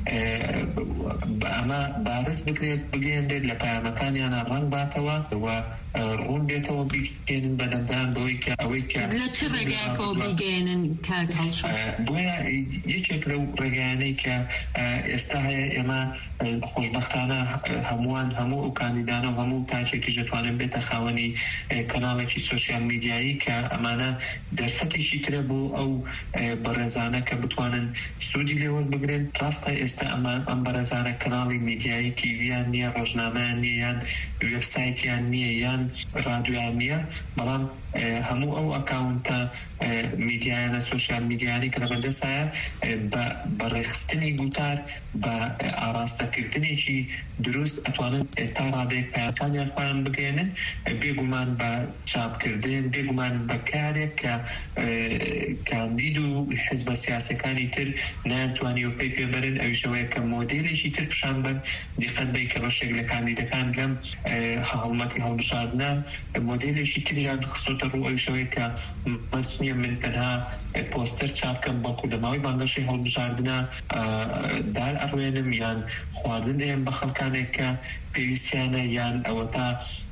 ئەمە بارز بکرێت بگەێنرێت لە پەیامەکانیانە ڕەنگ باتەوە و ڕوون بێتەوە بیگەێنن بە دەندان بەوەی کە ئەوەی کە ڕێگایەکەوە بیگەێنن کات هەڵشۆ. بۆیە یەکێک لەو ڕێگایانەی کە ئێستا هەیە ئێمە خۆشبەختانە هەمووان هەموو ئەو کاندیدانە و هەموو تاکێکیش دەتوانن بێتە خاوەنی کەناڵێکی سۆشیال میدیایی کە ئەمانە دەرفەتێکی ترە بۆ ئەو بەڕێزانە کە بتوانن سوودی لێوەربگرن. ڕاستە ئێستا ئەم بەڕێزانە کەناڵی میدیایی تیڤیان نییە، ڕۆژنامەیان نییە، یان وێبسایتیان نییە، یان رادیۆیان نییە، بەڵام هەموو ئەو ئەکاونتە میدیایانە سۆشیال میدیانی کە لە بەردەستایە بە ڕێخستنی گوتار بە ئاراستەکردنێکی دروست ئەتوانن تا ڕادەیەک پایەکانیان خۆیان بگەێنن بێگومان بە چاپکردن، بێگومان بە کارێک کە کاندید و حزبە سیاسەکانی تر نایانتوانی و پێی پێبەرن. ئەویشەوەیە کە مۆدێلێکی تر پیشان بن دیقەت بی کە بەشێک لە کاندیدەکان لەم هەڵمەتی هەڵبژاردنە مۆدێلێکی تریان خستۆتە ڕوو ئەویشەوەیە کە مەرج نییە من تەنها پۆستەر چاپکەم بەڵکو لەماوەی بانگەشەی هەڵبژاردنە دار ئەڕوێنم یان خواردن دەیەم بە خەڵکانێک کە پێویستیانە یان ئەوە تا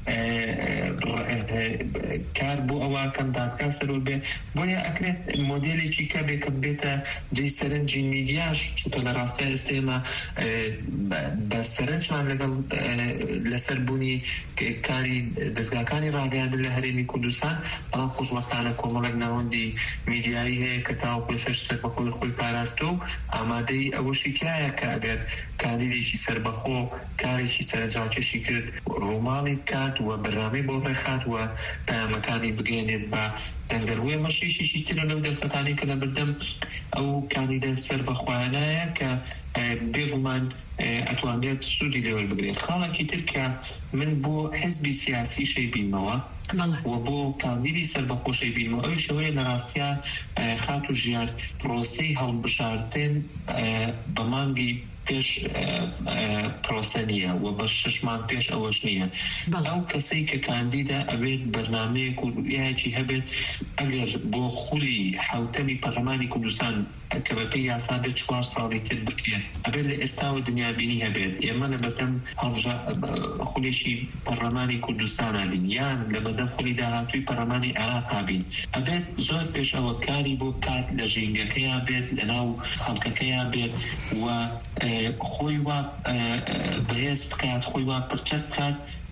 کار بۆ ئەوە کەم دادگا سەرۆ بێ. بۆیە ئەکرێت مۆدێلێکی کە بێ کە بێتە جێی سەرنجی میدیاش، چونکە لە ڕاستیە ئێستێمە بە سەرنجمان لەگەڵ لەسەر بوونی کاری دەستگاکانی ڕاگەیاندن لە هەرێمی کوردستان، بەڵام خۆشبەختانە کۆمەڵێک ناوەندی میدیایی هەیە کە تاوەکو لەسەر سەربەخۆی خۆی پاراستۆ و ئامادەی ئەوەشی تایە کە ئەگەر کاندیدێکی سەربەخۆ کارێکی سەرنجاکێشی کرد ڕۆماڵی بکات و بەرنامەی بۆ ڕێخات و پەیامەکانی بگەێنێت بە دەنگەروێ مەشیشی ترە لەو دەرفەتانی کە لە بەردەم ئەو کاندیدە سەربەخۆیانەیە کە بێگومان ئەتوانێت سوودی لێوەربگرێت. خاڵێکی تر کە من بۆ حزبی سیاسی شەی بینمەوە و بۆ کاندیدی سەربەخۆشەی بینمەوە، ئەوی شەوەیە لە ڕاستیە خات و ژیار پرۆسەی هەڵبژاردن بە مانگی پێش پرۆسە نییە و بە شەشمان پێش ئەوەش نییە. ئەو کەسەی کە کاندیدە ئەبێت بەرنامەیەک و ڕوئیەکی هەبێت ئەگەر بۆ خولی حوتەمی پەرلەمانی کوردستان کە بەپێی یاسا بێت چوار ساڵی تر بکرێت ئەبێت لە ئێستاوە دنیابینی هەبێت. ئێمە لە بەردەم خولێکی پەرلەمانی کوردستانە بین یان لە بەردەم خولی داهاتووی پەرلەمانی عێراقا بین، ئەبێت زۆر پێش ئەوە کاری بۆ بکات لە ژینگەکەیان بێت، لە ناو خەڵکەکەیان بێت و خۆی وا بەهێز بکات، خۆی وا پرچە بکات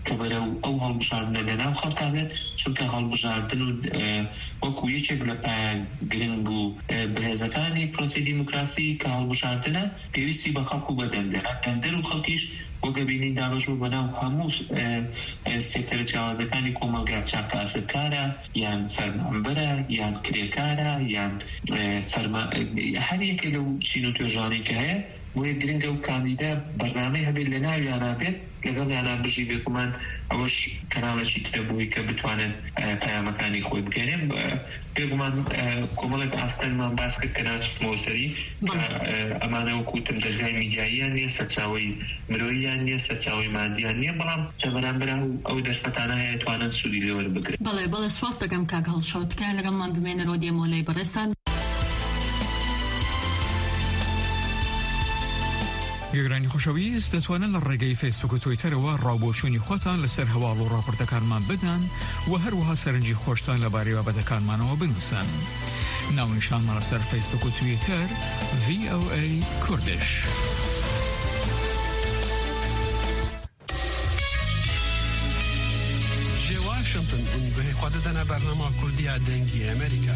کە بەرەو ئەو هەڵبژاردنە لەناو خەڵکا بێت، چونکە هەڵبژاردن و وەکو یەکێک لە پایە گرنگ بوو بەهێزەکانی پرۆسی دیموکراسی کە هەڵبژاردنە پێویستی بە خەڵک و بە دەنگدەرە، دەنگدەر و خەڵکیش وەگە بینین دابەشبوو بەناو هەموو سێکتەرە جیاوازەکانی کۆمەلگا چاکە ئاسەدکارە یان فەرمانبەرە یان کرێکارە یان هەر یەکێ لەو چین و توێژانەی کە هەیە بۆیە گرنگە و کاندیدا بەرنامەی هەبێت لە ناویانە بێت لەگەڵ یانان بژی بێکمان ئەوەش کەناڵێکی ترە بووی کە بتوانن پەیامەکانی خۆی بگەێنن. پێگومان کۆمەڵێک ئاستانمان باس کرد کە ناچمەوە سەری ئەمانە وەکوتم دەستگای میدیاییان نییە، سەرچاوەی مرۆییان نییە، سەرچاوەی مادیان نییە، بەڵام لە بەرامبەر ئەو دەرفەتانە هەیە توانن سوودی لێوە بگرن. بەڵێ بەڵێ سواس دەکەم کاک هەڵشۆتکە لەگەڵمان بمێنەرەوە دێمۆلەی بەڕێستان. گەگرانی خۆشەویست دەتوانن لە ڕێگەی فیسبوک و تویتەرەوە ڕاوبۆچوونی خۆتان لەسەر هەواڵ و ڕاپۆرتەکانمان بدەن و هەروەها سەرنجی خۆشتان لەبارەی بابەتەکانمانەوە بنووسن. ناونیشانمان لەسەر فیسبوک و تویتەر وی ئەو ئەی کوردش. جێ واشنگتن بەهێ خوا دەدەنە بەرنامە کوردیە دەنگی ئەمریکا.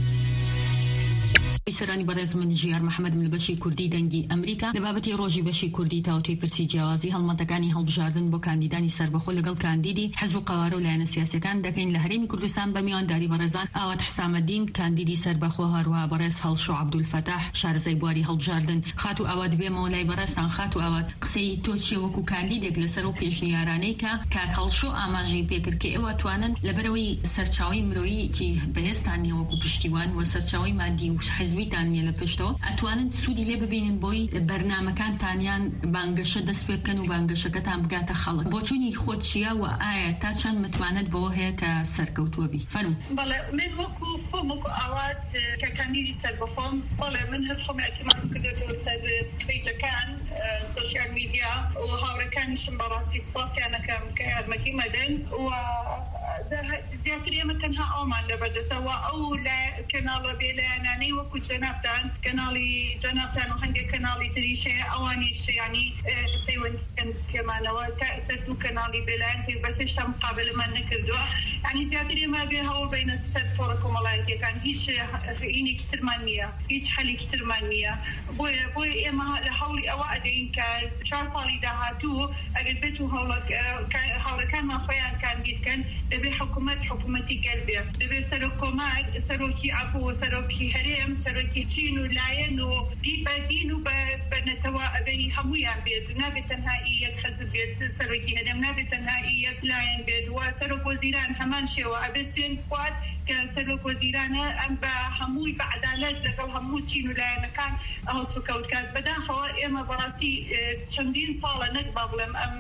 سەرانی بەڕێز من ژیار محەممەد لە بەشی کوردی دەنگی ئەمریکا لە بابەتی ڕۆژی بەشی کوردی تاوتوی پرسی جیاوازی هەڵمەتەکانی هەڵبژاردن بۆ کاندیدانی سەربەخۆ لەگەڵ کاندیدی حزب و قەوارە و لایەنە سیاسیەکان دەکەین لە هەرێمی کوردستان بە میوانداری بەڕێزان ئاوات حسامەدین کاندیدی سەربەخۆ، هەروەها بەڕێز هەڵشۆ عەبدولفەتاح شارەزای بواری هەڵبژاردن. خاتو ئاوات بێمەوە لای بەڕێستان. خاتو ئاوات قسەی تۆ چیە وەکو کاندیدێک لەسەر و پێشنیارانەی کە کاک هەڵشۆ ئاماژەی پێکرد کە ئێوە توانن لەبەرەوەی سەرچاوی مرۆییکی بەهێزتان نیە وەکو پشتیوان و سەرچاوی مادی و حزبیتان نیە لە ئەتوانن سوودی لێ ببینن بۆی بەرنامەکانتانیان بانگەشە دەست پێ بکەن و بانگەشەکەتان بگاتە خەڵک. بۆچوونی خۆت چییە و ئایا تا چەند متوانێت بەوە هەیە کە سەرکەوتووە بی؟ فەرموو. بەڵێ من وەکو خۆم وەکو ئاوات کە کاندیدی سەربەخۆم، بەڵێ من هەر خۆم ئەعتیماد کردێتەوە سەر پیجەکان سۆشیال میدیا و هاوڕێکانیشم بەڕاستی سوپاسیان دەکەم کە یارمەتی مەدەن و زیاتر ئێمە تەنها ئەومان لەبەردەسەوە ئەو کەناڵە بێلایەنانەی وەکو جەنابتان کەناڵی جەنابتان و هەندێک کەناڵی تریش هەیە ئەوانیش ینی پەیوەندیکەن پێمانەوە تا ئێستا دوو کەناڵی بێلایەن پێ بەس هێشتا مقابلەمان نەکردووە. ینی زیاتر ئێمە بێ هەوڵ بینە سەر فۆرە کۆمەڵایەتیەکان هیچ هینێکی ترمان نییە، هیچ حەلێکی ترمان نییە. بۆیە بۆیە ئێمە لە هەوڵی ئەوە ئەدەین کە چوار ساڵی داهاتوو ئەگەر بێت و هەوڵەکانمان خۆیان کاندیدکەن دەبێ حکوومەت حکوومەتی گەلبێ، دەبێ سەرۆک کۆمەڵ سەرۆکی عەفو و سەرۆکی هەرێم سەرۆکی چین و لایەن و دی بە دین و بە نەتەوە ئەبێنی هەموویان بێت، نابێت تەنهایی یەک حەزب بێت سەرۆکی هەرێم، نابێت تەنهایی یەک لایەن بێت و سەرۆک وەزیران هەمان شێوە ئەبێ سوێن خوات کە سەرۆک وەزیرانە ئەم بە هەمووی بە عەدالەت لەگەڵ هەموو چین و لایەنەکان هەڵسوکەوت کات. بەداخەوە ئێمە بەڕاستی چەندین ساڵە نەک با بڵێم ئەم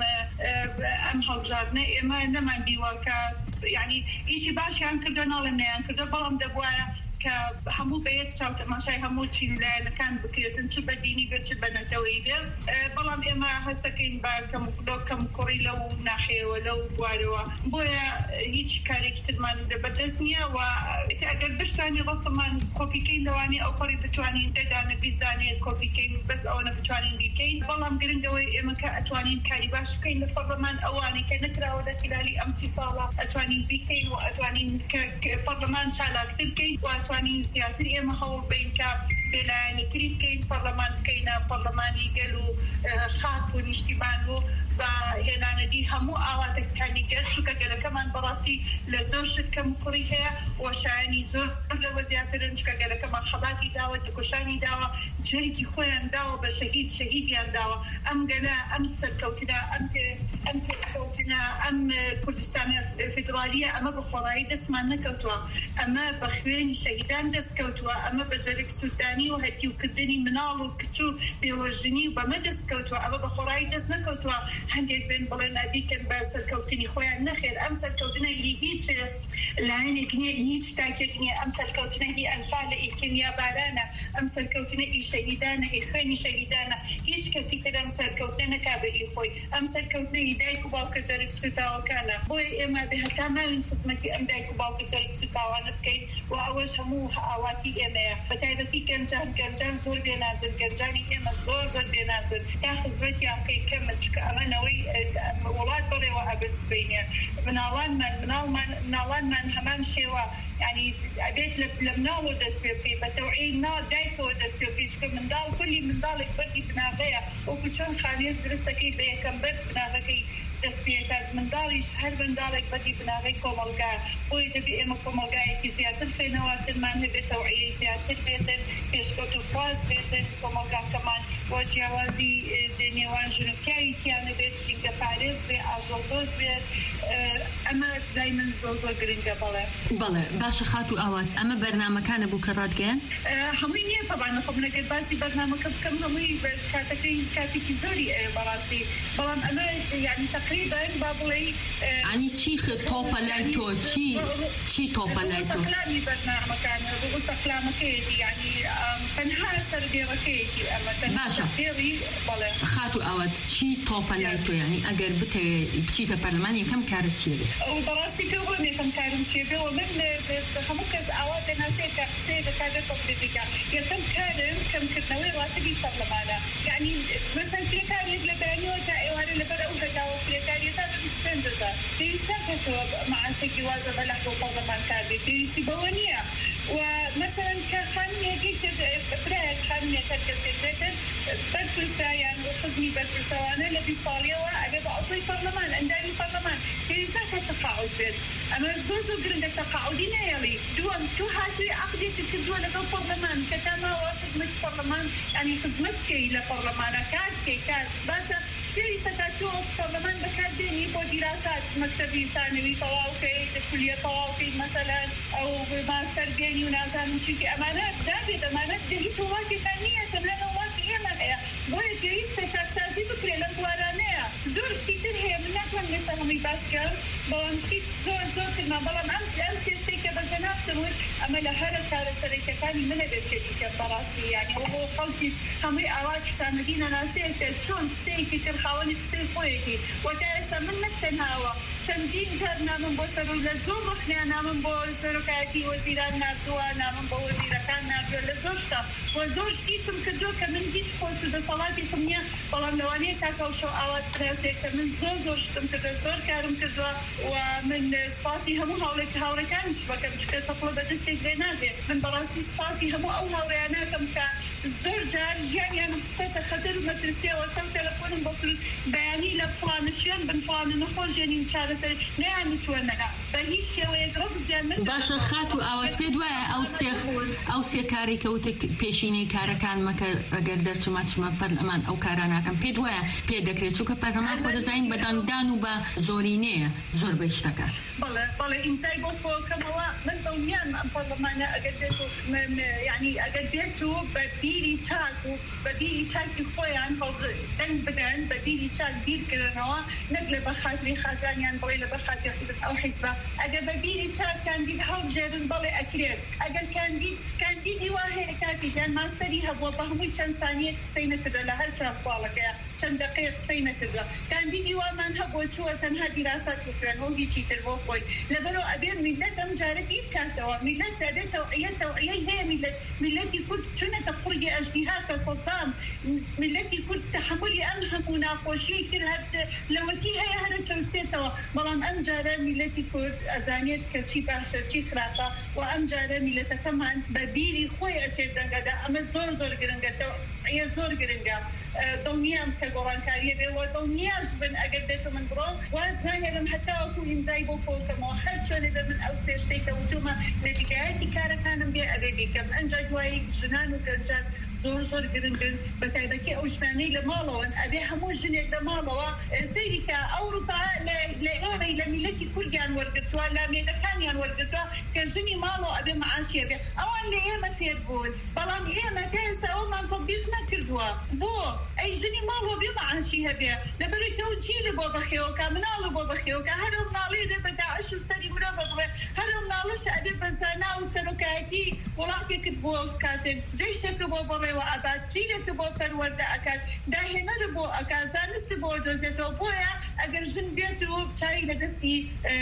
ئەم هەڵبژاردنە ئێمە نەمان دیوە کە یعنی ئیشی باشیان کردو ناڵێم نەیان کردو، بەڵام دەبوایە کە هەموو بە یەک چاو تەماشای هەموو چین و لایەنەکان بکرێتن، چ بە دینی بێت چ بە نەتەوەی بێت. بەڵام ئێمە هەستەکەین بە کەم کوڕی لەو ناحەیەوە لەو بوارەوە، بۆیە هیچ کارێکی ترمان بەدەست نییە و ئەگەر بشتانی ڕەسەمان کۆپیکەین لەوانێ ئەو پەڕی بتوانین دەدانە بیستدانێ کۆپیکەین بەس ئەوە بتوانین بیکەین. بەڵام گرنگەوەی ئێمە کە ئەتوانین کاری باش بکەین لە پەرلەمان ئەوانەی کە نەکراوە لە خلالی ئەم سی ساڵە ئەتوانین بیکەین و ئەتوانین پەرلەمان چالاکتر بکەین و ئەتوانین زیاتر ئێمە هەوڵ بین کە بێلایەنیتری بکەین، پەرلەمان بکەینە پەرلەمانی گەل و خاک و نیشتیمان و بە هێنانەدی هەموو ئاواتەکانی گەل، چونکە گەلەکەمان بەڕاستی لە زۆر شت کەم کوڕی هەیە و شایانی زۆر لەوە زیاترن، چونکە گەلەکەمان خەباتی داوە، دەکۆشانی داوە، جەرگی خۆیان داوە بە شەهید شەهیدیان داوە. ئەم گەلە ئەم سەرکەوتنە ئەم ئەم پێکەوتنە ئەم کوردستانە فیدرالیە ئەمە بە خۆڕایی دەستمان نەکەوتووە، ئەمە بە خوێنی شەهیدان دەستکەوتووە، ئەمە بە جەرگ سوودانی و هەتیوکردنی مناڵ و کچ و بێوەژنی و بەمە دەستکەوتووە، ئەمە بە خۆڕایی دەست نەکەوتووە. هەندێک بێن بڵێن ئەبیکەن بە سەرکەوتنی خۆیان، نەخێر ئەم سەرکەوتنە هیچ لایەنێک نییە، هیچ تاکێک نییە. ئەم سەرکەوتنە هی ئەنفالە ئی کێنیا بارانە، ئەم سەرکەوتنە ئی شەهیدانە، ئی خوێنی شەهیدانە. هیچ کەسی تر ئەم سەرکەوتنە نەکا بە ئی خۆی، ئەم سەرکەوتنە ئی دایک و باوکە جەرگ سوتاوەکانە. بۆیە ئێمە بەهەتا ناوین خزمەتی ئەم دایک و باوکە جەرگ سوتاوانە بکەین و ئەوەش هەموو ئاواتی ئێمەیە، بەتایبەتی گەنجان گەنجان زۆر بێنازن، گەنجانی ئێمە زۆر زۆر بێنازن، تا خزمەتیان بکەین کەمە، چکە ئەمە منەوەی وڵات بڕێوە ئەبێت سبینێ مناڵانمان مناڵمان مناڵانمان هەمان شێوە یعنی ئەبێت لە مناڵ و دەست پێ بکەی بە تەوعی نا دایکەوە دەست پێ بکەی چکە منداڵ کولی منداڵێک بەردی بناغەیە وەکو چۆن خانوێت درستەکەی بە یەکەم بەر بناغەکەی دەست پێکات منداڵیش هەر منداڵێک بەردی بناغەی کۆمەڵگا بۆی دەبێ ئێمە کۆمەڵگایەکی زیاتر خوێنەواترمان هەبێت تەوعیەی زیاتر بێتن پێشکەوت و خواز بێتن کۆمەڵگاکەمان بۆ جیاوازی نێوان ژن و پیاوی تیانە بێت ژینگە پارێز بێ ئاژەڵدۆز بێت ئەمە لای من زۆ زۆ گرنگە بەڵێ بەڵێ باشە خات و ئاوات ئەمە بەرنامەکانە بوو کە ڕادگەیان هەمووی نییە تەبانە خۆم نەگەر باسی بەرنامەکە بکەم هەمووی کاتەکەی هیچ کاتێکی زۆری بەڕاستی بەڵام ئەمە یعنی تقریبا با بڵێ عنی چی تۆپە لای تۆ چی چی تۆپە لای تۆ سەقلامی بەرنامەکان بۆ سەقلامەکەیەتی یعنی تەنها سەردێڕەکەیەتی ئەمە باشە بەڵێ خات و ئاوات چی تۆپە لای تۆ یعنی ئەگەر بتەوێ بچیتە پەرلەمان یەکەم کارت چیە بێ بەڕاستی پێ بڵێم یەکەم کارم چیە بێ و من هەموو کەس ئاوا دەناسێت کە قسەی بەکارێت بکە یەکەم کارم کەمکردنەوەی ڕاتبی پەرلەمانە یعنی مەسەن کرێکارێک لە بەیانیەوە تا ئێوارە لەبەر ئەو هەداوە کرێکاریەتا بیست و پێنج هەزار پێویستە کەتەوە معاشێکی وازە بە لەحظە و پەرلەمان کار بێت پێویستی بەوە نییە و مەسەن کە خانمێکی برایەک خانمێک هەر کەسێک بێتن بەرپرسایان و خزمی بەرپرسەوانە لە بیست ساڵیەوە ئەبێ بە ئەوتۆی پەرلەمان ئەندامی پەرلەمان پێویستە کە تەقاعود بێت ئەمە زۆر زۆر گرنگە تەقاعودی نەیەڵی دووەم تو هاتووی عەقدێکی کردووە لەگەڵ پەرلەمان کە تا ماوە خزمەتی پەرلەمان ینی خزمەت بکەی لە پەرلەمانە کار بکەی کار باشە پێویستە کە تۆ پەرلەمان بەکاردێنی بۆ دیراسات مەکتەبی ثانوی تەواوکەی کولیە تەواوکەی مەسەلەن ئەو ماستەر بێنی و نازانم چیزی ئەمانە دابێت ئەمانە هیچ وڵاتێکان نییە کە لە وڵاتی ئێمە هەیە بۆیە پێویستە چاکسازی بکرێت لەم بوارانەیە زۆر شتی تر هەیە من ناتوانم لێستا هەمووی باس کەم بەڵام شتی زۆر زۆر کردمان بەڵام ئەم ئەم سێ شتێک کە بەجەنابتم وت ئەمە لە هەرە کارە سەرەکیەکانی منە بێت کە دیکە بەڕاستی یعنی بۆ خەڵکیش هەمووی ئاوا حسامەدی نەناسەیە کە چۆن قسەیەکی تر خاوەنی قسەی خۆیەکی وەتا ئێستا من نەتەنهاوە چەندین جار نامم بۆ سەر و لە زۆر ڕخنیان نامم بۆ سەرۆکایەتی وەزیران نردووە نامم بۆ وەزیرەکان نردووە لە زۆر شتا و زۆر شتیشم کردووە کە من هیچ پۆست و دەسەڵاتێکم نییە بەڵام لەوانەیە کاکەوشە ئاوات کراسێک کە من زۆر زۆر شتم کردووە زۆر کارم کردووە و من سپاسی هەموو هاوڵێک هاوڕێکانیش بەکەم چکە چەپڵە بەدەستێک لێ نابێت من بەڕاستی سپاسی هەموو ئەو هاوڕێیانەکەم کە زۆر جار ژیانیان قسەتە خەتەر و مەترسیەوە شەو تەلەفۆنم بۆ کرد بەیانی لە فڵانە شوێن بن فڵانە نەخۆشێنین چارەسەر نەیانتووە نەنا بە هیچ شێوەیەک ڕۆک زیان من باشە خات و ئاوات پێ دوایە ئەو سێخ ئەو سێ کاری کەوتە پێشینەی کارەکان مەکە ئەگەر دەرچما چمە پەرلەمان ئەو کاراناکەم پێ دوایە پێ دەکرێت چووکە پەرلەمان خۆ دەزانین بەداندان و بە زۆرینەیە زۆر بەی شتەکە بەڵێ بەڵێ ئیمزای بۆ خۆکەمەوە من دڵنیام ئەم پەرلەمانە ئەگەر بێت و یعنی ئەگەر بێت و بە بیری چاک و بە بیری چاکی خۆیان دەنگ بدەن بە بیری چاک بیرکردنەوە نەک لە بەخاتری خاتانیان بڵێ لە بەخاتری ئەو حیزبە ئەگەر بە بیری چاک کاندید هەڵبژێرن بەڵێ ئەکرێت ئەگەر کاندید کاندیدی وا هەیە کاتێکیان ماستەری هەبووە بە هەمووی چەند سانیەک قسەی نەکردە لە هەر چوار ساڵەکەیە چەند دقەیەک قسەی نەکردە کاندیدی وامان هەبووە چووە تەنها دیراسات بکرێنەوە هیچی تر بۆ خۆی لەبەرەوە ئەبێ میلەت ئەم جارە بیر کاتەوە میلەت دەبێت تەوعیە تەوعیەی هەیە میلەت میلەتی کورد چونەتە قوڕی ئەژدیها کە سەڵدام میلەتی کورد تەحملی ئەم هەموو ناخۆشیی کرد هەر لەوەتی هەیە هەرە چەوسێتەوە بەڵام ئەم جارە میلەتی کورد ئەزانێت کە چی باشە چی خراپە و ئەم جارە میلەتەکەمان بە بیری خۆی ئەچێت دەنگەدا ئەمە زۆر زۆر گرنگە تەوعیە زۆر گرنگە دڵنیام کە گۆڕانکاریە بێ و دڵنیاش بن ئەگەر بێت من بڕۆم واز ناهێنم هەتا وەکو ئیمزای بۆ کۆکەمەوە هەر چۆنێ بێ من ئەو سێ شتەی کە وتومە لە دیکایەتی کارەکانم بێ ئەبێ بیکەم ئەنجا دوایی ژنان و گەنجان زۆر زۆر گرنگن بە تایبەتی ئەو ژنانەی لە ماڵەوەن ئەبێ هەموو ژنێک لە ماڵەوە سەیری کە ئەوروپا لە ئێوەی لە میلەتی کوردیان وەرگرتووە لە مێدەکانیان وەرگرتووە کە ژنی ماڵەوە ئەبێ مەعاشیە بێ ئەوان لە ئێمە فێر بوون بەڵام ئێمە تا ئێستا ئەومان تەطبیق نەکردووە بۆ ئەی ژنی ماڵەوە بێ مەعاشی هەبێ لەبەرەوەی کە جیلە بۆ بەخێوەکە مناڵە بۆ بەخێوەکە هەر ئەو مناڵەیە دێ بە داعش و سەری مرۆڤ بڵێ هەر ئەو مناڵەش ئەبێ بە زانا و سەرۆکایەتی وڵاتێکت بۆ کاتێک جەیشێکە بۆ بەڕێوە ئاباد جیلێکە بۆ پەروەردە ئەکات داهێنەرە بۆ ئەکا زانستی بۆ دۆزێتەوە بۆیە ئەگەر ژن بێت و چاوی لە دەستی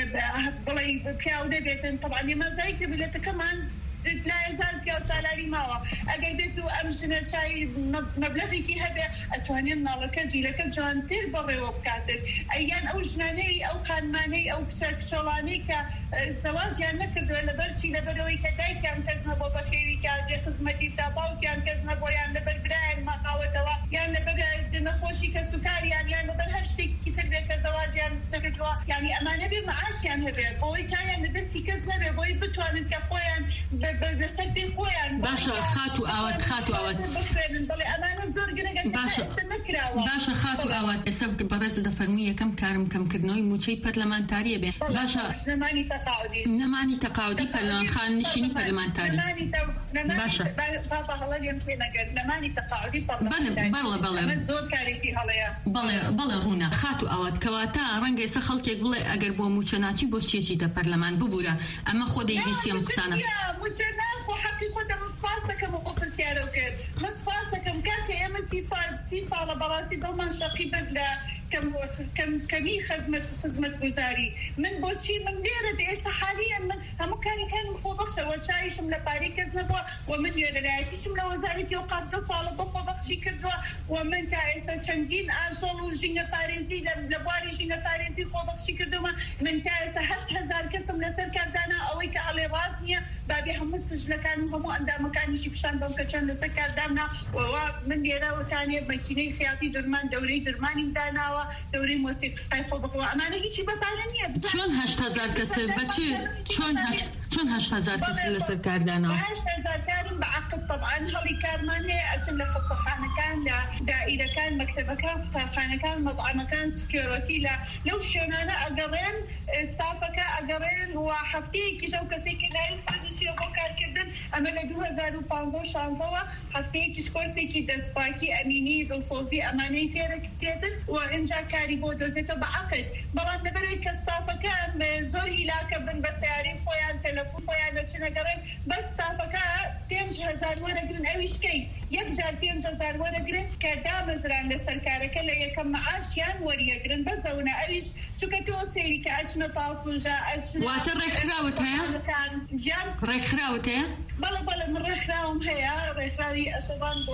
بڵێ پیاو دەبێتن طبعا مەزای کە میلەتەکەمان لا يزال پیاو سالاری ماوە ئەگەر بێت و ئەم ژنە چای مەبلەغێکی هەبێ ئەتوانێت ناڵەکە جیلەکە جوانتر بەڕێوە بکاتن ئەیان ئەو ژنانەی ئەو خانمانەی ئەو کچە کچۆڵانەی کە زەواجیان نەکردووە لەبەرچی لەبەرەوەی کە دایکیان کەس نەبووە بە خێوی کاردێ خزمەتی تا باوکیان کەس نەبووە یان لەبەر برایان ماقاوەتەوە یان لەبەر نەخۆشی کە سوکاریان یان لەبەر هەر شتێکی تر بێت کە زەواجیان نەکردووە یعنی ئەمانە بێ معاشیان هەبێت بۆی چایان لەدەستی کەس نەبێ بۆی بتوانن کە خۆیان لەسەر پێ خۆیان باشە خات و ئاوات خات و ئاوات بڵێ ئەمانە زۆر گرنگە ئێستا نەکراوە باشە خات و ئاوات ئێستا بەڕێز دەفەرمووی یەکەم کارم کەمکردنەوەی موچەی پەرلەمانتاریە بێ باشە نەمانی تەقاعودی نەمانی تەقاعودی پەرلەمانخان نشینی پەرلەمانتاری باشە پاپا هەڵەگەم پێ نەگەر نەمانی تەقاعودی پەرلەمانتاری بەڵێ بەڵێ ئەمە زۆر کارێکی هەڵەیە بەڵێ بەڵێ ڕوونا خات و ئاوات کەواتە ڕەنگە ئێستا خەڵکێک بڵێ ئەگەر بۆ موچە ناچی بۆ چێچیتە پەرلەمان ببوورە ئەمە خۆ دەیویستیم قسانە موچە ناخۆ حەقی خۆتە مسپاس دەکەم بۆ پرسیارە کرد مسپاس دەکەم کاکە ئێمە سی ساڵە بەڕاستی دڵمان شەقی بێت لە کەمی خزمەت گوزاری من بۆچی من لێرە ئێستا حالیان من هەموو کاریەکانم خۆبەخشەوە چاویشم لە پارەی کەس نەبووە و من لەلایەتیشم لە وەزارەتی ئەوقاف دە ساڵە بۆ خۆبەخشی کردووە و من تا ئێستا چەندین ئاژەڵ و ژینگە پارێزی لە بواری ژینگە پارێزی خۆبەخشی کردووە من تا ئێستا هەشت هەزار کەسم لەسەر کاردانا ئەوەی کە ئەڵێ ڕاست نییە بابێ هەموو سجلەکانم هەموو ئەندامەکانیشی پیشان بەم کە چەند لەسەر کاردانا من لێرە وتانێ مەکینەی خیاطی درمان دەورەی درمانیم داناوە دەورەی مۆسیقای خۆبەخۆوە ئەمانە هیچی بەپارە نییە چۆن هەشت هەزار کەس بەچی چۆن چۆن هەشت هەزار کەس لەسەر کاردانەوە هەشت هەزار کارم بەعقد طبعا هەڵی کارمان هەیە ئەچن لە خستەخانەکان لە دائیرەکان مەکتەبەکان قوتابخانەکان مەطعەمەکان سکیۆرەتی لە لەو شوێنانە ئەگەڕێن ستافەکە ئەگەڕێن و هەفتەیەکیش ئەو کەسێکی لای فەرنیشیە بۆ کارکردن ئەمە لە دوو هەزار و پانزە و شانزەوە هەفتەیەکیش کۆرسێکی دەستپاکی ئەمینی دڵسۆزی ئەمانەی فێرەکرێتن و ئینجا کاری بۆ دۆزێتەوە بەعقد بەڵام لەبەرەوەی کە ستافەکان زۆر هیلاکە بن بە سیارەی خۆیان تەلەفۆن خۆیان لە چنەگەڕێن بەس ستافەکە پێنج هەزار وەرەگرن ئەویشکەی یەک جار پێنج هەزار وەرەگرن کە دامەزران لەسەر کارەکە لە یەکەم مەعاشیان وەریەگرن بەزەونە ئەویش چونکە تۆ سەیری کە ئەچنە تاسڵجا ئەچنە واتە ڕێکخراوت هەیە ڕێکخراوت هەیە بەڵێ بەڵێ من ڕێکخراوم هەیە ڕێکخراوی ئەشەبان بۆ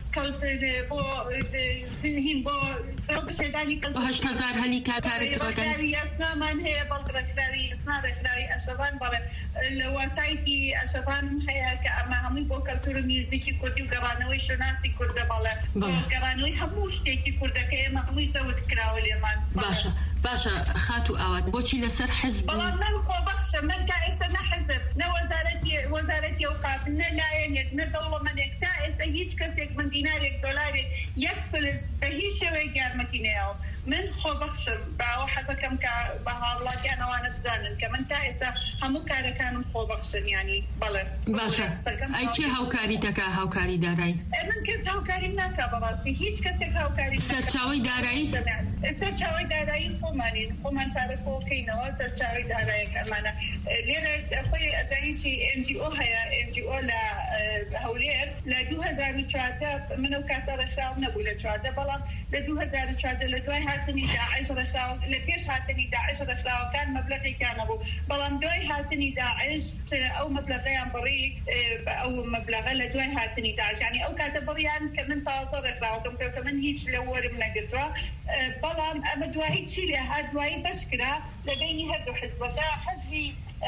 بۆ زینهین بۆ شێدانی هەشت هەزار هەلی ڕێکخراوی ئەسنامان هەیە بەڵ ڕێکخراوی ئەسنا ڕێکخراوی ئەشەبان بەڵێ لە واسایتی ئەشەبان هەیە کە ئەمە هەمووی بۆ کەلتور و میوزیکی کوردی و گەڕانەوەی شوناسی کوردە بەڵێ گەڕانەوەی هەموو شتێکی کوردەکە ئێمە هەمووی زەوت کراوە لێمان باشە باشە خات و ئاوات بۆچی لەسەر حزب بەڵام من خۆبەخشە من تا ئێستا نە حزب نە وەزارەتی ئەوقاف نە لایەنێک نە دەوڵەمەندێک تا ئێستا هیچ کەسێک من دینارێک دۆلارێک یەک فلس بە هیچ شێوەیەک یارمەتی نەیەوە من خۆبەخشم باوە حەزەکەم کە بە هاوڵاتیانەوانە بزانن کە من تا ئێستا هەموو کارەکانم خۆبەخشن ینی بەڵێ باشە ئەی چێ هاوکاری دەکا هاوکاری دارایی من کەس هاوکاریم ناکا بەڕاستی هیچ کەسێک هاوکاری سەرچاوەی دارایی سەرچاوەی دارایی خۆمانین خۆمان پارە کۆکەینەوە سەرچاوەی دارایەک ئەمانە لێرە خۆی ئەزاییی ئێن جی ئۆ هەیە ئێن جی ئۆ لە هەولێر لە دوو هەزار و چواردە من ئەو کاتە ڕێکخراو نەبوو لە چواردە بەڵام لە دوو هەزار و چواردە لە دوای هاتنی داعش ڕێکخراو لە پێش هاتنی داعش ڕێکخراوەکان مەبلەغێکیان نەبوو بەڵام دوای هاتنی داعش ئەو مەبلەغەیان بڕی ئەو مەبلەغە لە دوای هاتنی داعش یعنی ئەو کاتە بڕیان کە من تازە ڕێکخراوەکەم کە من هیچ لە وەرم نەگرتووە بەڵام ئەمە دوایی چی لێ هات دوایی بەشکرا لە بینی هەردوو حزبەکە حزبی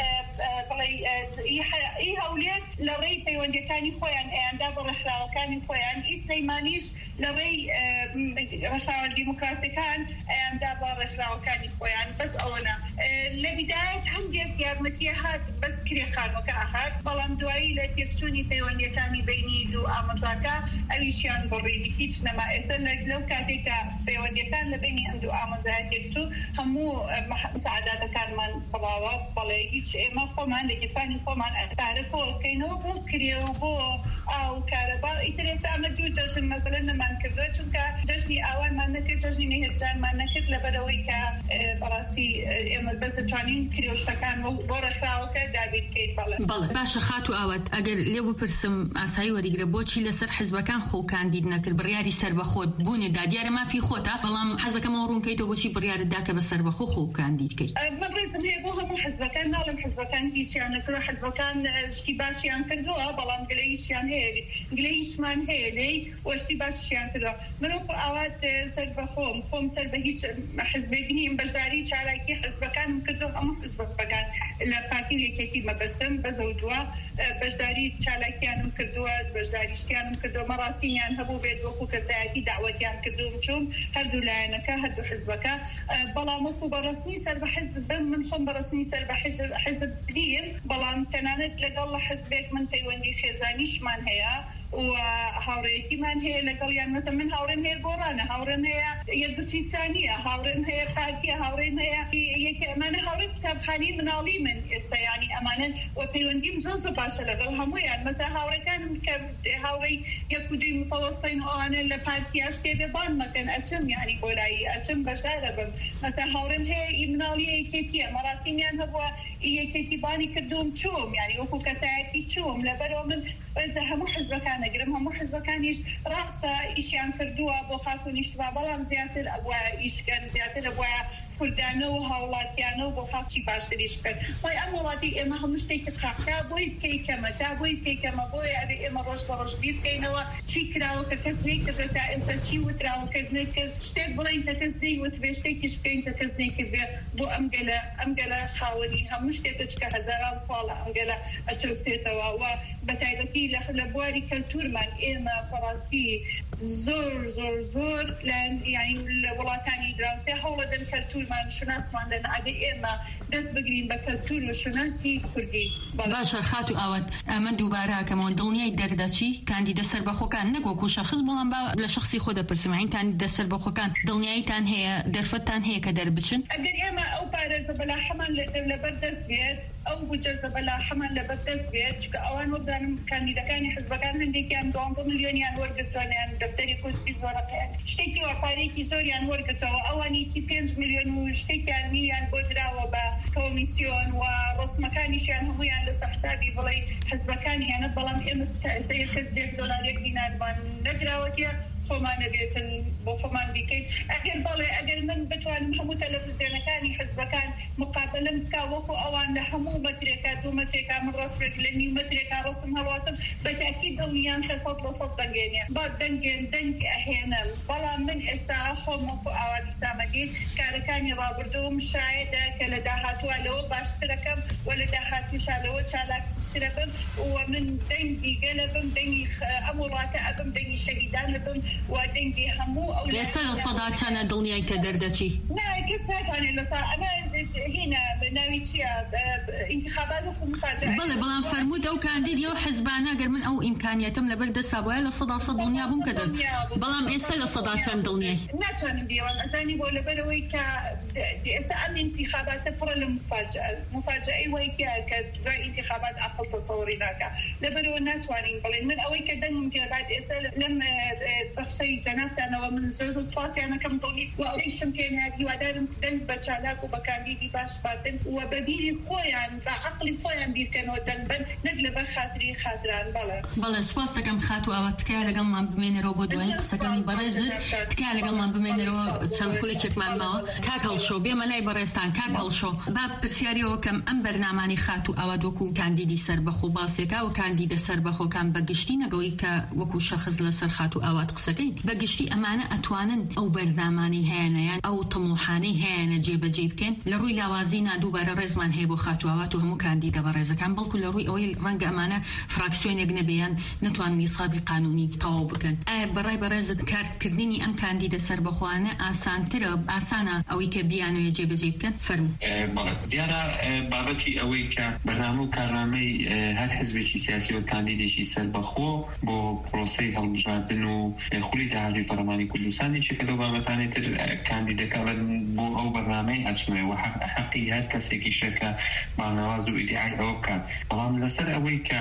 بڵێ ئی هەولێر لە ڕێی پەیوەندیەکانی خۆیان ئەیاندا بە ڕێکخراوەکانی خۆیان ئی سلەیمانیش لە ڕێی ڕێکخراوە دیموکراسیەکان ئەیاندا بە ڕێکخراوەکانی خۆیان بەس ئەوەنە لە بیدایەت هەندێک یارمەتیە هات بەس کرێخانەکە هات بەڵام دوایی لە تێکچوونی پەیوەندیەکانی بینی دوو ئامۆزاکە ئەویشیان بڕی هیچ نەما ئێستا لەو کاتێکە پەیوەندیەکان لە بینی ئەم دوو ئامۆزایە تێکچوو هەموو مساعداتەکانمان بڵاوە بەڵێ هیچ ئێمە خۆمان لە گیفانی خۆمان پارە کۆکەینەوە بۆ کرێوە بۆ ئاو کارەبا ئیترێسا ئەمە دوو جەژن مەسەلەن نەمان کردووە چونکە جەژنی ئاوانمان نەکرد جەژنی نەهێرجانمان نەکرد لەبەرەوەی کە بەڕاستی ئێمە بەس دەتوانین کرێوشتەکان بۆ ڕێکخراوەکە دابین بکەیت بەڵێ بەڵێ باشە خات و ئاوات ئەگەر لێ بپرسم ئاسایی وەریگرە بۆچی لەسەر حزبەکان خۆکان دید نەکرد بڕیاری سەربەخۆت بوونێدا دیارە مافی خۆتە بەڵام حەزەکەمەوە ڕوونکەیتەوە بۆچی بڕیارت دا کە بە سەربەخۆ خۆکان دیدکەیت من ڕێزم هەیە بۆ هەموو حزبەکان ناڵم حزبەکان هیچیان نەکردووە حزبەکان شتی باشیان کردووە بەڵام گلەییشیان هەیە هەیە گلەیشمان هەیە لێی وەشتی باشیان کردووە منۆ ئاوات سەر بە خۆم خۆم سەر بە هیچ حزبێک نیم بەشداری چالاکی حزبەکانم کردو هەموو حزبەکان لە پارتی و یەکێتی مەبەستم بەزەوتووە بەشداری چالاکیانم کردووە بەشداریشتیانم کردووە مەڕاستینیان هەبوو بێت وەکو کەسایەتی داوەتیان کردوم چوم هەردوو لایەنەکە هەردوو حزبەکە بەڵام وەکو بەڕسمی سەر بە حزب من خۆم بەڕسمی سەر بە حزب نیم بەڵام تەنانەت لەگەڵ لە حزبێک من پەیوەندی خێزانیشمان هەیە و هاوڕێیەتیمان هەیە لەگەڵیان مەسەڵ من هاوڕێم هەیە گۆڕانە هاوڕێم هەیە یەکگرتویستانیە هاوڕێم هەیە پارتیە هاوڕێم هەیە یەکێ ئەمانە هاوڕێ قوتابخانەی مناڵی من ئێستا یانی ئەمانن و پەیوەندیم زۆر زۆر باشە لەگەڵ هەموویان مەسەڵ هاوڕێکانم کە هاوڕێی یەک و دوی متەوەسطین و ئەوانە لە پارتیاش تێبێ بان مەکەن ئەچم یانی بۆلایی ئەچم بەشدارە بم مەسەڵ هاوڕێم هەیە مناڵی یەکێتیە مەڕاستینیان هەبووە یەکێتی بانی کردوم چوم یانی وەکو کەسایەتی چوم لەبەرەوە من بەزە هەموو حزبەکان نەگرم هەموو حزبەکانیش ڕاستە ئیشیان کردووە بۆ خاک و نیشتوا بەڵام زیاتر ئەبووە ئیشکەن زیاتر ئەبووە کوردانە و هاوڵاتیانە و بۆ خاڵکی باشتریش کرد وای ئەم وڵاتی ئێمە هەموو شتێکی قاقا بۆی بکەی کەمە تا بۆی بکەی کەمە بۆی ئەبێ ئێمە ڕۆژ بە ڕۆژ بیر بکەینەوە چی کراوە کە کەس نەیکردێت تا ئێستا چی وتراوە کە نەکرد شتێک بڵێن کە کەس نەیوتبێ شتێکیش بکەین کە کەس نەیکردبێ بۆ ئەم گەلە ئەم گەلە خاوەنی هەموو شتێکە چکە هەزاران ساڵە ئەم گەلە ئەچەوسێتەوە و بە تایبەتی لە بواری کەلتورمان ئێمە بەڕاستی زۆر زۆر زۆر یانی لە وڵاتانی دراوسێ هەوڵەدەن کەلتورمان شناسمان دەن ئەگە ئێمە دەست بگرین بە کەلتور و شناسی کوردی باشە خات و ئاوات ئەمە دووبارە کەمەوە دڵنیای دەردەچی کاندیدە سەربەخۆکان نەگۆکو شەخص بەڵام با لە شخصی خۆ دەپرسمین کاندیدە سەربەخۆکان دڵنیایتان هەیە دەرفەتتان هەیە کە دەربچن ئەگەر ئێمە ئەو پارێزە بەلا هەمان لەبەر دەست بێت ئەو بجەزە بەلا هەمان لەبەر دەست بێت چکە ئەوان وەبزانم کاندیدەکانی حزبەکان هەندێکیان دوانزە ملیۆنیان وەرگرتوانیان دەفتەری کورتی زۆرەقەیان شتێکی وەپارێکی زۆریان وەرگرتەوە ئەوانێکی پێنج ملیۆن و شتێکیان میلیان بۆ دراوە بە کۆمیسیۆن و ڕسمەکانیشیان هەمویان لەسەر حسابی بڵێ حزبەکانی هێنە بەڵام ئێمە تەسەیە کەس زێر دۆلارێک دینارمان نەدراوەتیە خۆمانە بێتن بۆ خۆمان بیکەین ئەگەر بەڵێ ئەگەر من بتوانم هەموو تەلەڤیزیۆنەکانی حزبەکان مقابلەم بکا وەکو ئەوان لە هەموو مەترێکا دوو مەترێکا من ڕسمێک لە نیو مەترێکا ڕسم هەڵواسم بە تاکید دڵنیان کە سەد لە سەد دەنگێنێ با دەنگێن دەنگ ئەهێنم بەڵام من ئێستا خۆم وەکو ئاوانی سامەدین کارەکانی ڕابردووم شایەدە کە لە داهاتووە لەوە باشترەکەم و لە داهاتووشا لەوە چالاکترە بم و من دەنگی گەلە بم دەنگی ئەم وڵاتە ئەبم دەنگی شەهیدانە بم و دەنگی هەموو ئەو ئێستا لە سەدا چەنە دڵنیای کە دەردەچی نا کەس ناتوانێت لەسا ئەمە هینە ناوی چییە انتخابات وەکو مفاجئە بەڵێ بەڵام فەرموود ئەو کاندیدی ئەو حزبانە گەر من ئەو ئیمکانیەتم لەبەر دەستا بۆیە لە سەدا سەد دڵنیا بووم کە دەر بەڵام ئێستا لە سەدا چەند دڵنیای ناتوانم بیڵم ئەزانی بۆ لەبەرەوەی کە ئێستا ئەم انتخاباتە پڕە لە مفاجئە مفاجئەی وای کە دوای انتخابات عقل تەسەووری ناکە لەبەرەوە ناتوانین بڵێن من ئەوەی کە دەنگم پێ بعد ئێستا لەم بەخشەی جەنابتانەوە من زۆر سپاسیانەکەم دڵنی و ئەوەیشم پێ هیوادارم دەنگ بە چالاک و بە کاندیدی باش باتن و بە بیری خۆیان بە عقلی خۆیان بیرکەنەوە دەنگ بن نەک لەبەر خاتری خاتران بەڵێ بەڵێ سپاس دەکەم خات و ئەوە تکایە لەگەڵمان بمێنەرەوە بۆ دوایین قسەکەمی بەڕێزت تکایە لەگەڵمان بمێنەرەوە چەند خولێکێکمان ماوە کاک هەڵشۆ بێمە لای بەڕێستان کاک هەڵشۆ با پرسیاریەوە کەم ئەم بەرنامانی خات و ئەوە وەکو کاندیدی سەربەخۆ باسێکا و کاندیدە سەربەخۆکان بەگشتی نەگەوەی کە وەکو شەخص لەسەر خات و ئەوات قسەکەی بەگشتی ئەمانە ئەتوانن ئەو بەرنامانی هەیەنەیان ئەو تەموحانەی هەیەنە جێبەجێ بکەن لە ڕووی لاوازینا دووبارە ڕێزمان هەیە بۆ خات و ئەوات و هەموو کاندیدە بەڕێزەکان بەڵکو لە ڕووی ئەوەی ڕەنگە ئەمانە فراکسیۆنێک نەبێیان نەتوانن نیسابی قانونی تەواو بکەن ئایا بەڕای بەڕێزت کارکردنی ئەم کاندیدە سەربەخۆوانە ئاسانترە ئاسانە ئەوەی کە بیانوێ جێبەجێ بکەن فەرموو دیارە بابەتی ئەوەی کە بەرنامە و کارنامەی هەر حزبێکی سیاسی و کاندیدێکی سەربەخۆ بۆ پرۆسەی هەڵبژاردن و خولی داهاتوی پەرلەمانی کوردستانی چێکە لەو بابەتانەی تر کاندیدەکە بۆ ئەو بەرنامەی ئەچمێ و حەقی هەر کەسێکی شەکە مانەواز و ئیدعای ئەوە بکات بەڵام لەسەر ئەوەی کە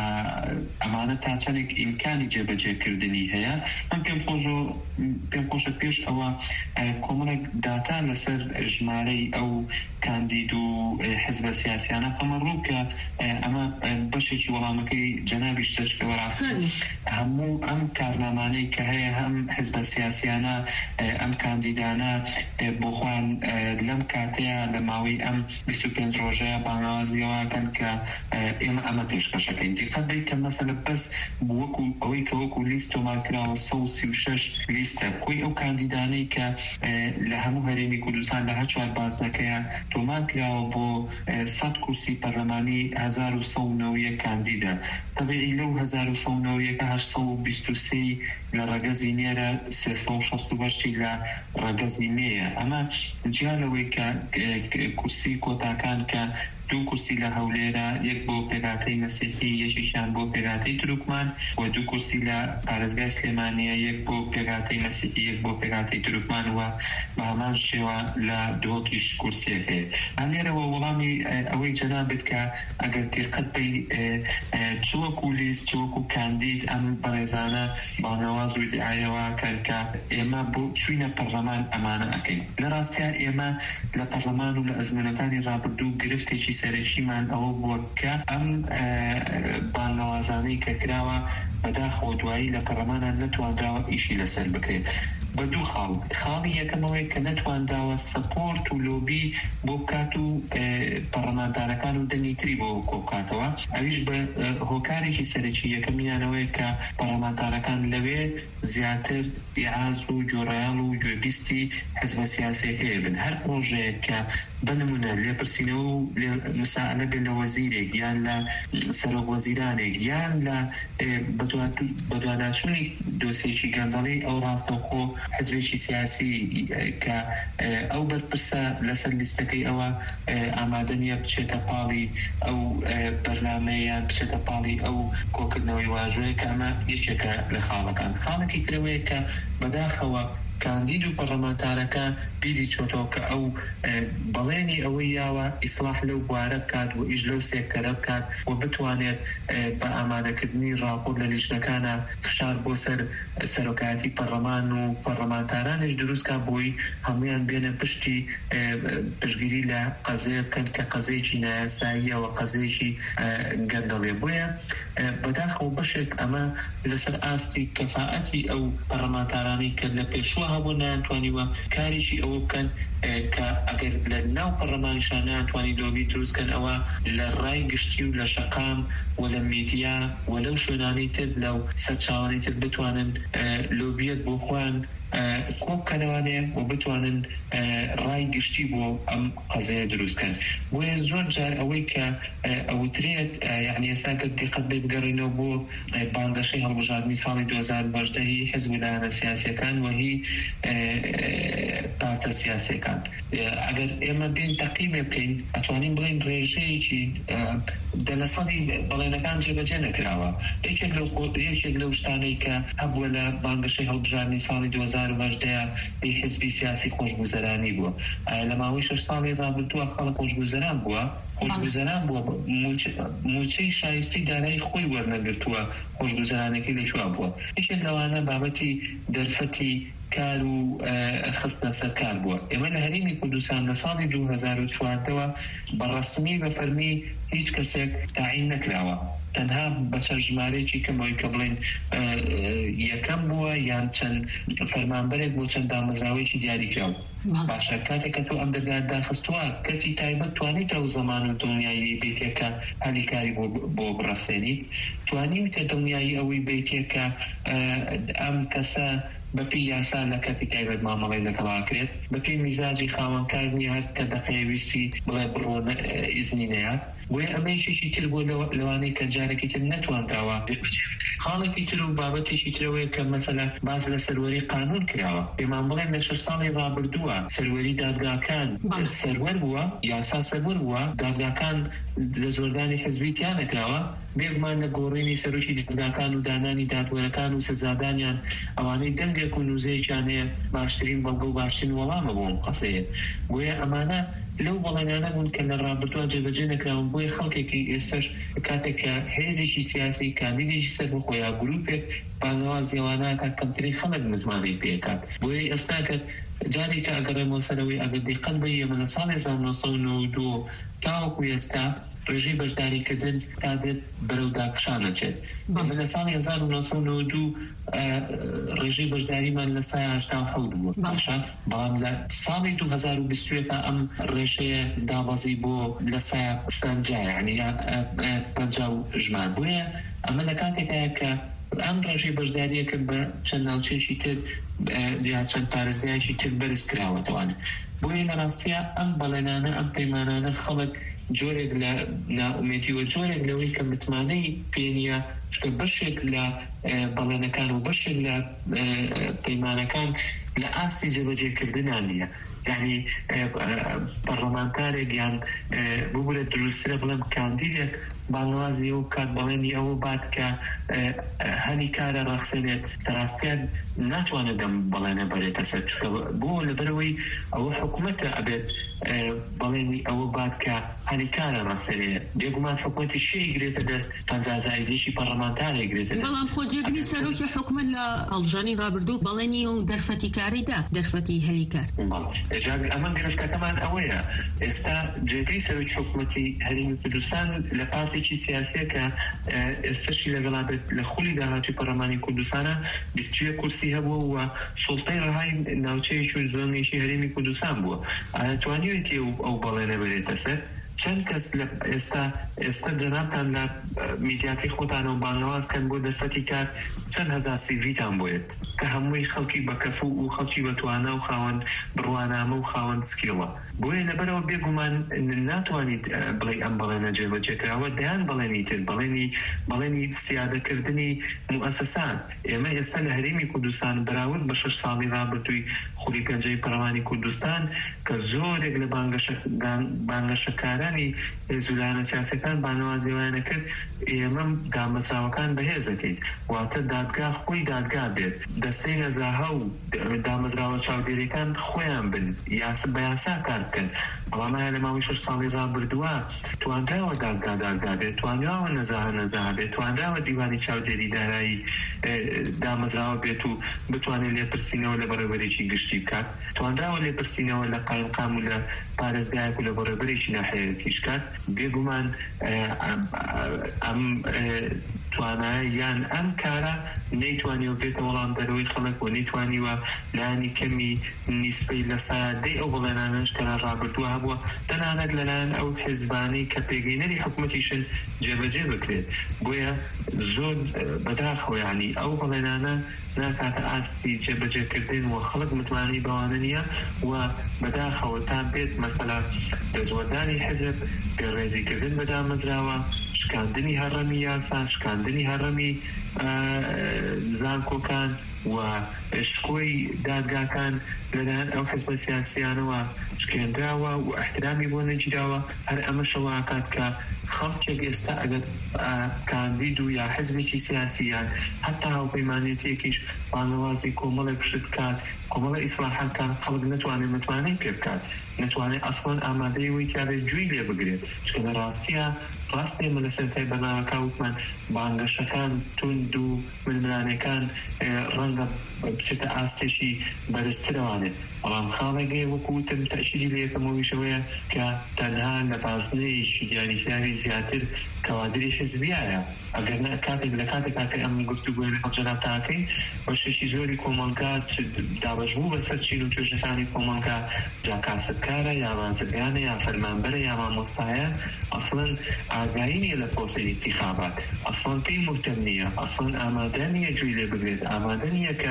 ئەمانە تا چەندێک ئیمکانی جێبەجێکردنی هەیە من پێم خۆشە پێم خۆشە پێش ئەوە کۆمەڵێک داتا لەسەر ژمارەی ئەو کاندید و حزبە سیاسیانە فەمەڕوو کە ئەمە بەشێکی وەڵامەکەی جەنابی شتەشکەوە ڕاست هەموو ئەم کارنامانەی کە هەیە هەم حزبە سیاسیانە ئەم کاندیدانە بۆ خۆیان لەم کاتەیە ڕۆژەیە لە ماوەی ئەم بیست و پێنج ڕۆژەیە بانگوازیەوەکەن کە ئێمە ئەمە پێشکەشەکەین. دیقەت بێت کە مەسەلە بەس وەکو ئەوەی کە وەکو لیست تۆمارکراوە سە و سی و شەش لیستە کۆی ئەو کاندیدانەی کە لە هەموو هەرێمی کوردستان لە هەر چوار بازنەکەیە تۆمارکراوە بۆ سەد کورسی پەرلەمانی هەزار و سە و نۆ کاندیدا. طبیعی لەو هەزار و سە و نۆ هەشت سە و بیست و سێ لە ڕەگەزی نێرە سێسە و شەست و هەشت لە ڕەگەزی مێیە. ئەمە جیانەوەی کە کورسی کۆتاکان کە دوو کورسی لە هەولێرە، یەک بۆ پێگاتەی مەسیحی، یەکیشان بۆ پێگاتەی تروکمان، و دوو کورسی لە پارێزگای سلێمانیە، یەک بۆ پێگاتەی مەسیحی، یەک بۆ پێگاتەی تروکمان، و بە هەمان شێوە لە دووەکیش کورسێک هەیە. هەنێرەوە وەڵامی ئەوەی جەنابێت کە ئەگەر تێقەت بی چوەکو لیست چوەکو کاندید ئەم بەڕێزانە بانەواز و دیعایەوە کە ئێمە بۆ چوینە پەرلەمان ئەمانە ئەکەین. لە ڕاستیان ئێمە لە پەرلەمان و لە ئەزمونەکانی ڕابردوو گرفتێکی سەرەکیمان ئەوە بووە کە ئەم بانەوازانەی کە کراوە بەداخەوە دوایی لە پەرلەمانە نەتوانراوە ئیشی لەسەر بکرێت بە دوو خاڵ. خاڵی یەکەمەوەی کە نەتوانداوە سەپۆرت و لۆبی بۆ بکات و پەرلەمانتارەکان و دەنگی تری بۆ کۆبکاتەوە. ئەویش بە هۆکارێکی سەرەکی یەکەمیانەوەی کە پەرلەمانتارەکان لەوێ زیاتر ئیعاز و جۆڕەیاڵ و گوێبیستی حزبە سیاسیەکەی بن. هەر پرۆژەیەک کە بنمونە لێپرسینەوە و مسائلە بێت لە وەزیرێک یان لە سەرۆک وەزیرانێک یان لە بەدواداچوونی دۆسێکی گەندەڵی ئەو ڕاستەوخۆ حزبێکی سیاسی کە ئەو بەرپرسە لەسەر لیستەکەی ئەوە ئامادە نیە بچێتە پاڵی ئەو بەرنامەیان، بچێتە پاڵی ئەو کۆکردنەوەی واژۆیە کە ئەمە یەکێکە لە خاڵەکان. خاڵێکی ترەوەیە کە بەداخەوە کاندید و پەرلەمانتارەکە بیری چۆتەوە کە ئەو بەڵێنی ئەوەی یاوە ئیسلاح لەو بوارە بکات و ئیش لەو سێکتەرە بکات و بتوانێت بە ئامادەکردنی ڕاپۆرت لە لیژنەکانە فشار بۆ سەر سەرۆکایەتی پەرلەمان و پەرلەمانتارانش دروستکە بۆی هەمویان بێنە پشتی پشتگیری لە قەزەیە بکەن کە قەزەیەکی نایاساییە و قەزەیەکی گەندەڵێ. بۆیە بەداخەوە بەشێک ئەمە لەسەر ئاستی کەفاەتی ئەو پەرلەمانتارانی کە لە پێشوە هەبوو نەیانتوانیوە کاریشی ئەوە بکەن کە ئەگەر لە ناو پەرلەمانیشان نەیانتوانی لۆبی دروستکەن ئەوە لە ڕای گشتی و لە شەقام و لە میدیا و لەو شوێنانەی تر لەو سەرچاوانەی تر بتوانن لۆبیەت بۆ خۆیان کۆبکەنەوانێ و بتوانن ڕای گشتی بۆ ئەم قەزەیە دروستکەن. بۆیە زۆر جار ئەوەی کە ئەوترێت یعنی ئێستا کە دیقەت لێ بگەڕینەوە بۆ بانگەشەی هەڵبژاردننی ساڵی دوو هەزار و هەژدە هی حیزب لایەنە سیاسیەکان و هی پارتە سیاسیەکان. ئەگەر ئێمە بین تەقیبێ بکەین ئەتوانین بڵێن ڕێژەیەکی دە لە سەدی بەڵێنەکان جێبەجێ نەکراوە. یەکێک لەو شتانەی کە هەبووە لە بانگەشەی هەڵبژاردننی ساڵی دوو هەزار و هەژدە هی حیزبی سیاسی خۆشگوزەرانی بووە. لە ماوەی شەش ساڵی ڕابردووە خەڵک خۆشگوزەران بووە خۆشگوزەران بووە موچەی شایستی دارایی خۆی وەرنەگرتووە خۆشگوزەرانەکەی لەکوێ بووە. یەکێک لەوانە بابەتی دەرفەتی کار و خستنە سەر کار بووە. ئێمە لە هەرێمی کوردستان لە ساڵی دوو هەزار و چواردەوە بەڕەسمی بە فەرمی هیچ کەسێک تعیین نەکراوە، تەنها بە چەند ژمارەیەکی کەمەوەی کە بڵێن یەکەم بووە یان چەند فەرمانبەرێک بۆ چەند دامەزراوەیەکی دیاری کراوە. باشە کاتێک کە تۆ ئەم دەرگات داخستووە کەسی تایبەت توانیت ئەو زەمان و دڵنیایی بێتێکە هەلی کاری بۆ بڕەخسێنیت، توانیتە دڵنیایی ئەوەی بێتێکە ئەم کەسە بەپی یاسا لە کەسی تایبەت مامەڵەی لەگەڵاکرێت، بەپی میزاجی خاوەنکارنی هەر کە دەقەیەویستی بڵێ بڕۆ ئیزنی نەیات. بۆیە ئەمەیشێکی تر بۆ لەوانەی کە جارێکی تر نەتوانراوە. خاڵێکی تر و بابەتێکی ترەوەیە کە مەسەلا باز لە سەروەری قانون کراوە. پێمان بڵێن لە شەش ساڵی ڕابردووە سەروەری دادگاکان سەروەر بووە، یاسا سەروەر بووە، دادگاکان لە زۆردانی حزبیتیان نەکراوە، بێگومان لە گۆڕینی سەرۆکی دادگاکان و دانانی دادوەرەکان و سزادانیان ئەوانەی دەنگێک و نووزەیەکیان هەیە باشترین بەڵگە و باشترین وەڵامە بۆ ئەم قەسەیە. بۆیە ئەمانە لەو بەڵێنانە بوون کە لە ڕابردووە جێبەجێ نەکراون. بۆیە خەڵکێکی ئێستش کاتێک کە هێزێکی سیاسی کاندیدێکی سەر بخۆیان گروپێک بانەوازیەوانە کەمترین خەڵک متمانەی پێکات. بۆیە ئێستا کە جارێک کە ئەگەڕێمەوە سەرەوەی ئەگەر دقت بە ئێمە لە ساڵی هەزار و نۆ سەد و نۆ و دوو تاوەکو ئێستا ڕێژەی بەشداریکردن تا دێت بەرەو داپشانەچێت. لە ساڵی هەزار و نۆ سەد و نۆ و دوو ڕێژەی بەشداریمان لە سای هەشتا و حەوت بووە، بەڵام لە ساڵی دوو هەزار و بیست و یەک ئەم ڕێژەیە دابەزی بۆ لە سای پەنجا، یعنی پەنجا و ژمان. بۆیە ئەمە لە کاتێکایە کە ئەم ڕێژەی بەشداریەکە بە چەند ناوچەیەکی تر یا چەند پارێزگایەکی تر بەرز کراوەتەوانە. بۆیە لە ڕاستیە ئەم بەڵێنانە ئەم پەیمانانە خەڵک جۆرێک لە ناومێتی و جۆرێک لەوەی کە متمانەی پێنیە، چکە بەشێک لە بەڵێنەکان و بەشێک لە پەیمانەکان لە ئاستی جێبەجێکردنان نیە. یعنی پەرلەمانتارێک یان ببورە دروسترە بڵێم کاندیدێک باڵوازی ئەو کات بەڵێنی ئەوە بات کە هەنی کارە ڕەخسێنێت، دەڕاستیان ناتوانێت دەم بەڵێنە بەرێتە سەر، چکە بۆ لەبەرەوەی ئەوە حکوومەتە ئەبێت بەڵێنی ئەوە بات کە هەنی کارە ڕەخسێنێت. بێگومان حکوومەتی شێی گرێتە دەست پەنجازایدێکی پەرلەمانتارێک گرێتە دەست. بەڵام خۆجێگری سەرۆکی حکوومەت لە هەڵبژاردنی ڕابردوو بەڵێنی و دەرفەتی کاریدا، دەرفەتی هەلی کار. ئەمە گرفتەکەمان ئەوەیە. ئێستا جێگەی سەرۆکی حکوومەتی هەرێمی کوردستان لە پارتێکی سیاسیە کە ئێستاشی لەگەڵا بێت لە خولی داهاتوی پەرلەمانی کوردستانە بیست و یەک کورسی هەبووە و سوڵتەی ڕەهای ناوچەیەکی و زۆنێکی هەرێمی کوردستان بووە. توانیوێتی ئەو بەڵێنە بەرێتە سەر؟ چەند کەس لە ئێستا ئێستا جەنابتان لە میدیاکەی خۆتانە و بانگەوازکەن بۆ دەرفەتی کار چەند هەزار سیڤیتان بۆیت کە هەمووی خەڵکی بەکەفو و خەڵکی بەتوانە و خاوەن بڕوانامە و خاوەن سکیڵە. بۆیە لەبەرەوە بێگومان ناتوانیت بڵێ ئەم بەڵێنە جێبەجێکراوە دەیان بەڵێنی تر بەڵێنی بەڵێنی سیادەکردنی موئەسەسان. ئێمە ئێستا لە هەرێمی کوردستان بەراورد بە شەش ساڵی ڕابردووی خولی پێنجەی پەرلەمانی کوردستان کە زۆرێک لە بانگەشەکارانی زولانە سیاسەکان بانەوازیوانە کرد، ئێمە دامەزراوەکان بەهێزەکەین، واتە دادگا خۆی دادگا بێت، دەستەی نەزاهە و دامەزراوە چاودێریەکان خۆیان بن، یاسە بە یاسا کار بکەن. بەڵام لە ماوەی شەش ساڵی ڕابردووە توانراوە دادگا دادگا بێت، توانراوە نەزاهە نەزاهە بێت، توانراوە دیوانی چاودێری دارایی دامەزراوە بێت و بتوانێت لێپرسینەوە لە بەڕێوەبەرێکی گشتی بکات، توانراوە لێپرسینەوە لە قایمقام و لە پارێزگایەک و لە بەڕێوەبەرێکی ناحەیەکیش کات. بێگومان ئەم توانایە یان ئەم کارە نەیتوانیوە بێتە وەڵام دەرەوەی خەڵک و نەیتوانیوە لانی کەمی نیسبەی لە سادەی ئەو بەڵێنانەش کە ڕابردووە هەبووە تەنانەت لەلایەن ئەو حیزبانەی کە پێگەینەری حکوومەتیشن جێبەجێ بکرێت. بۆیە زۆر بەداخەوە یعنی ئەو بەڵێنانە ناکاتە ئاستی جێبەجێکردن و خەڵک متمانی بەوانە نییە و بەداخەوە تا بێت مەسەلا دەزوەدانی حیزب پێڕێزیکردن بە دامەزراوە، شکاندنی هەڕەمی یاسا، شکاندنی هەڕەمی زانکۆکان و شکۆی دادگاکان لەلایەن ئەو حیزبە سیاسیانەوە شکێنراوە و احترامی بۆ نەگیراوە. هەر ئەمەشەوە کات کە خەڵکێک ئێستا ئەگەر کاندید و یا حیزبێکی سیاسیان هەتا هاوپەیمانێتێکیش بانەوازی کۆمەڵێک پشت بکات، کۆمەڵە ئیسلاحاتان خەڵک نەتوانێت متمانەی پێ بکات، نەتوانێت ئەسڵەن ئامادەی وی تیاابێت جووی لێ بگرێت. چکە لە ڕاستیە ڕاستێ مە لە سەرەتای بەناوەکە وتمان بانگەشەکان توند و ململانەکان ڕەنگە بچێتە ئاستێکی بەرزترەوانێت، بەڵام خاڵێگەی وەکوتم تەشیری لە یەکەمەوەیشەوەیە کە تەنها لە بازنەیەکی دیاریکراوی زیاتر کەوادری حیزبیایە. ئەگەر کاتێک لە کاتێکا کە ئەم گفتوگوی لەگەڵ جەناب تاکەین بەشێکی زۆری کۆمەڵگا دابەشبوو بەسەر چین و توێژەکانی کۆمەڵگا جا کاسبکارە یا بازرگانە یا فەرمانبەرە یا مامۆستایە ئەسڵەن ئاگایی نیە لە پرۆسەی انتخابات، ئەسڵەن پێی مهتەم نییە، ئەسڵەن ئامادە نییە گوێی لێ بگرێت، ئامادە نییە کە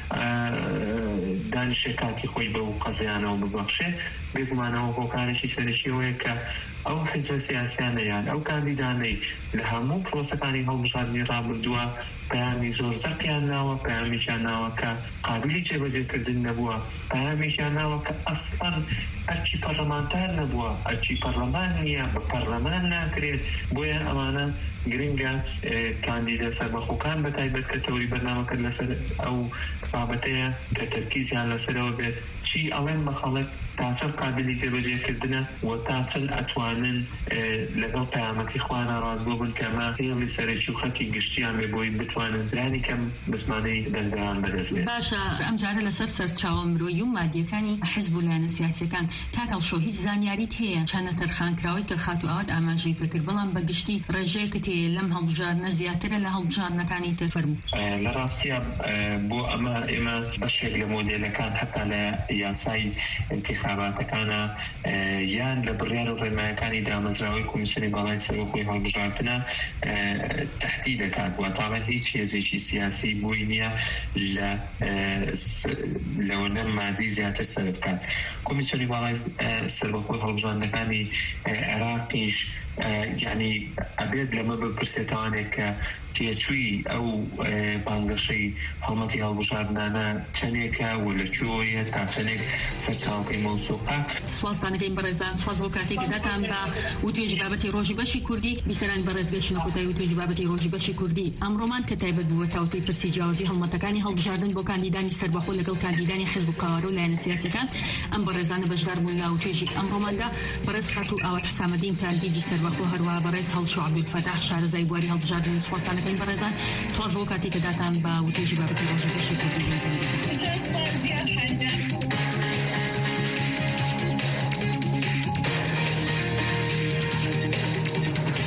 دانیشتێکاتی خۆی بەو قەزیانەوە ببەخشێت. بێگومانەوە هۆکارێکی سەرەکیەوەیە کە ئەو حیزبە سیاسیانە یان ئەو کاندیدانەی لە هەموو پرۆسەکانی هەڵبژاردنی ڕابردووە پەیامی زۆر زەقیان ناوە، پەیامیشیان ناوە کە قابلی جێبەجێکردن نەبووە، پەیامیشیان ناوە کە ئەسڵەن ئەرچی پەرلەمانتار نەبووە، ئەرچی پەرلەمان نییە، بە پەرلەمان ناکرێت. بۆیە ئەمانە گرنگە کاندیدە سەربەخۆکان بەتایبەت کە تەوری بەرنامەکە لەسەر ئەو بابەتەیە کە تەرکیزیان لەسەرەوە بێت چی ئەڵێن بە خەڵک تا چەند قابلی جێبەجێکردنە و تا چەند ئەتوانن لەگەڵ پەیامەکەی خوا ناڕاست بوو بن کە ئەمە هێڵی سەرەکی و خەتی گشتیان بێ بۆی بتوانن بتوانن لانی کەم بزمانەی دەنگدەران بەدەستێت. باشە ئەم جارە لەسەر سەرچاوە مرۆیی و مادیەکانی حیزب و لایەنە سیاسیەکان تاکەڵشۆ هیچ زانیاریت هەیە چەنە تەرخانکراوەی کە خات و ئاوات ئاماژەی پێکرد بەڵام بەگشتی ڕێژەیەکت هەیە لەم هەڵبژاردنە زیاترە لە هەڵبژاردنەکانی تر فەرموو؟ لە ڕاستیە بۆ ئەمە ئێمە بەشێک لە مۆدێلەکان حتا لە یاسای انتخاباتەکانە یان لە بڕیار و ڕێنمایەکانی دامەزراوەی کۆمیسیۆنی باڵای سەربەخۆی هەڵبژاردنە تهدید دەکات واتاڵە هیچ هێزێکی سیاسی بووی نییە لە لەوەنە مادی زیاتر سەر بکات. کۆمیسیۆنی باڵای سەربەخۆی هەڵبژاردنەکانی عێراقیش یعنی ئەبێت لەمە بپرسێتەوانێک کە تێچووی ئەو بانگەشەی هەڵمەتی هەڵبژاردنانە چەندێکە و لە کوێیە تا چەندێک سەرچاوەکەی مەوسوقە. سوپاسدانەکەین بەڕێزان، سوپاس بۆ کاتێکی دەتان بە وتوێژی بابەتی ڕۆژی بەشی کوردی بیسەران بەڕێزگەشتنە کۆتایی وتوێژی بابەتی ڕۆژی بەشی کوردی ئەمڕۆمان کە تایبەت بووە تاوتوی پرسی جیاوازی هەڵمەتەکانی هەڵبژاردن بۆ کاندیدانی سەربەخۆ لەگەڵ کاندیدانی حیزب و قاوارە و لایەنە سیاسیەکان ئەم بەڕێزانە بەشدار بوون لە وتوێژی ئەمڕۆماندا. بەڕێز خات و ئاوات حسامەدین کاندیدی سەربەخۆ هەروە بەڕێز هەڵشۆ عەبدولفەتاح شارەزای بواری هەڵبژاردن سوپاسدانەکەین بەڕێزان. سپاس بۆ کاتێک کە داتان بە وتوێژی بابەتی ڕۆژی بەشی کوردی.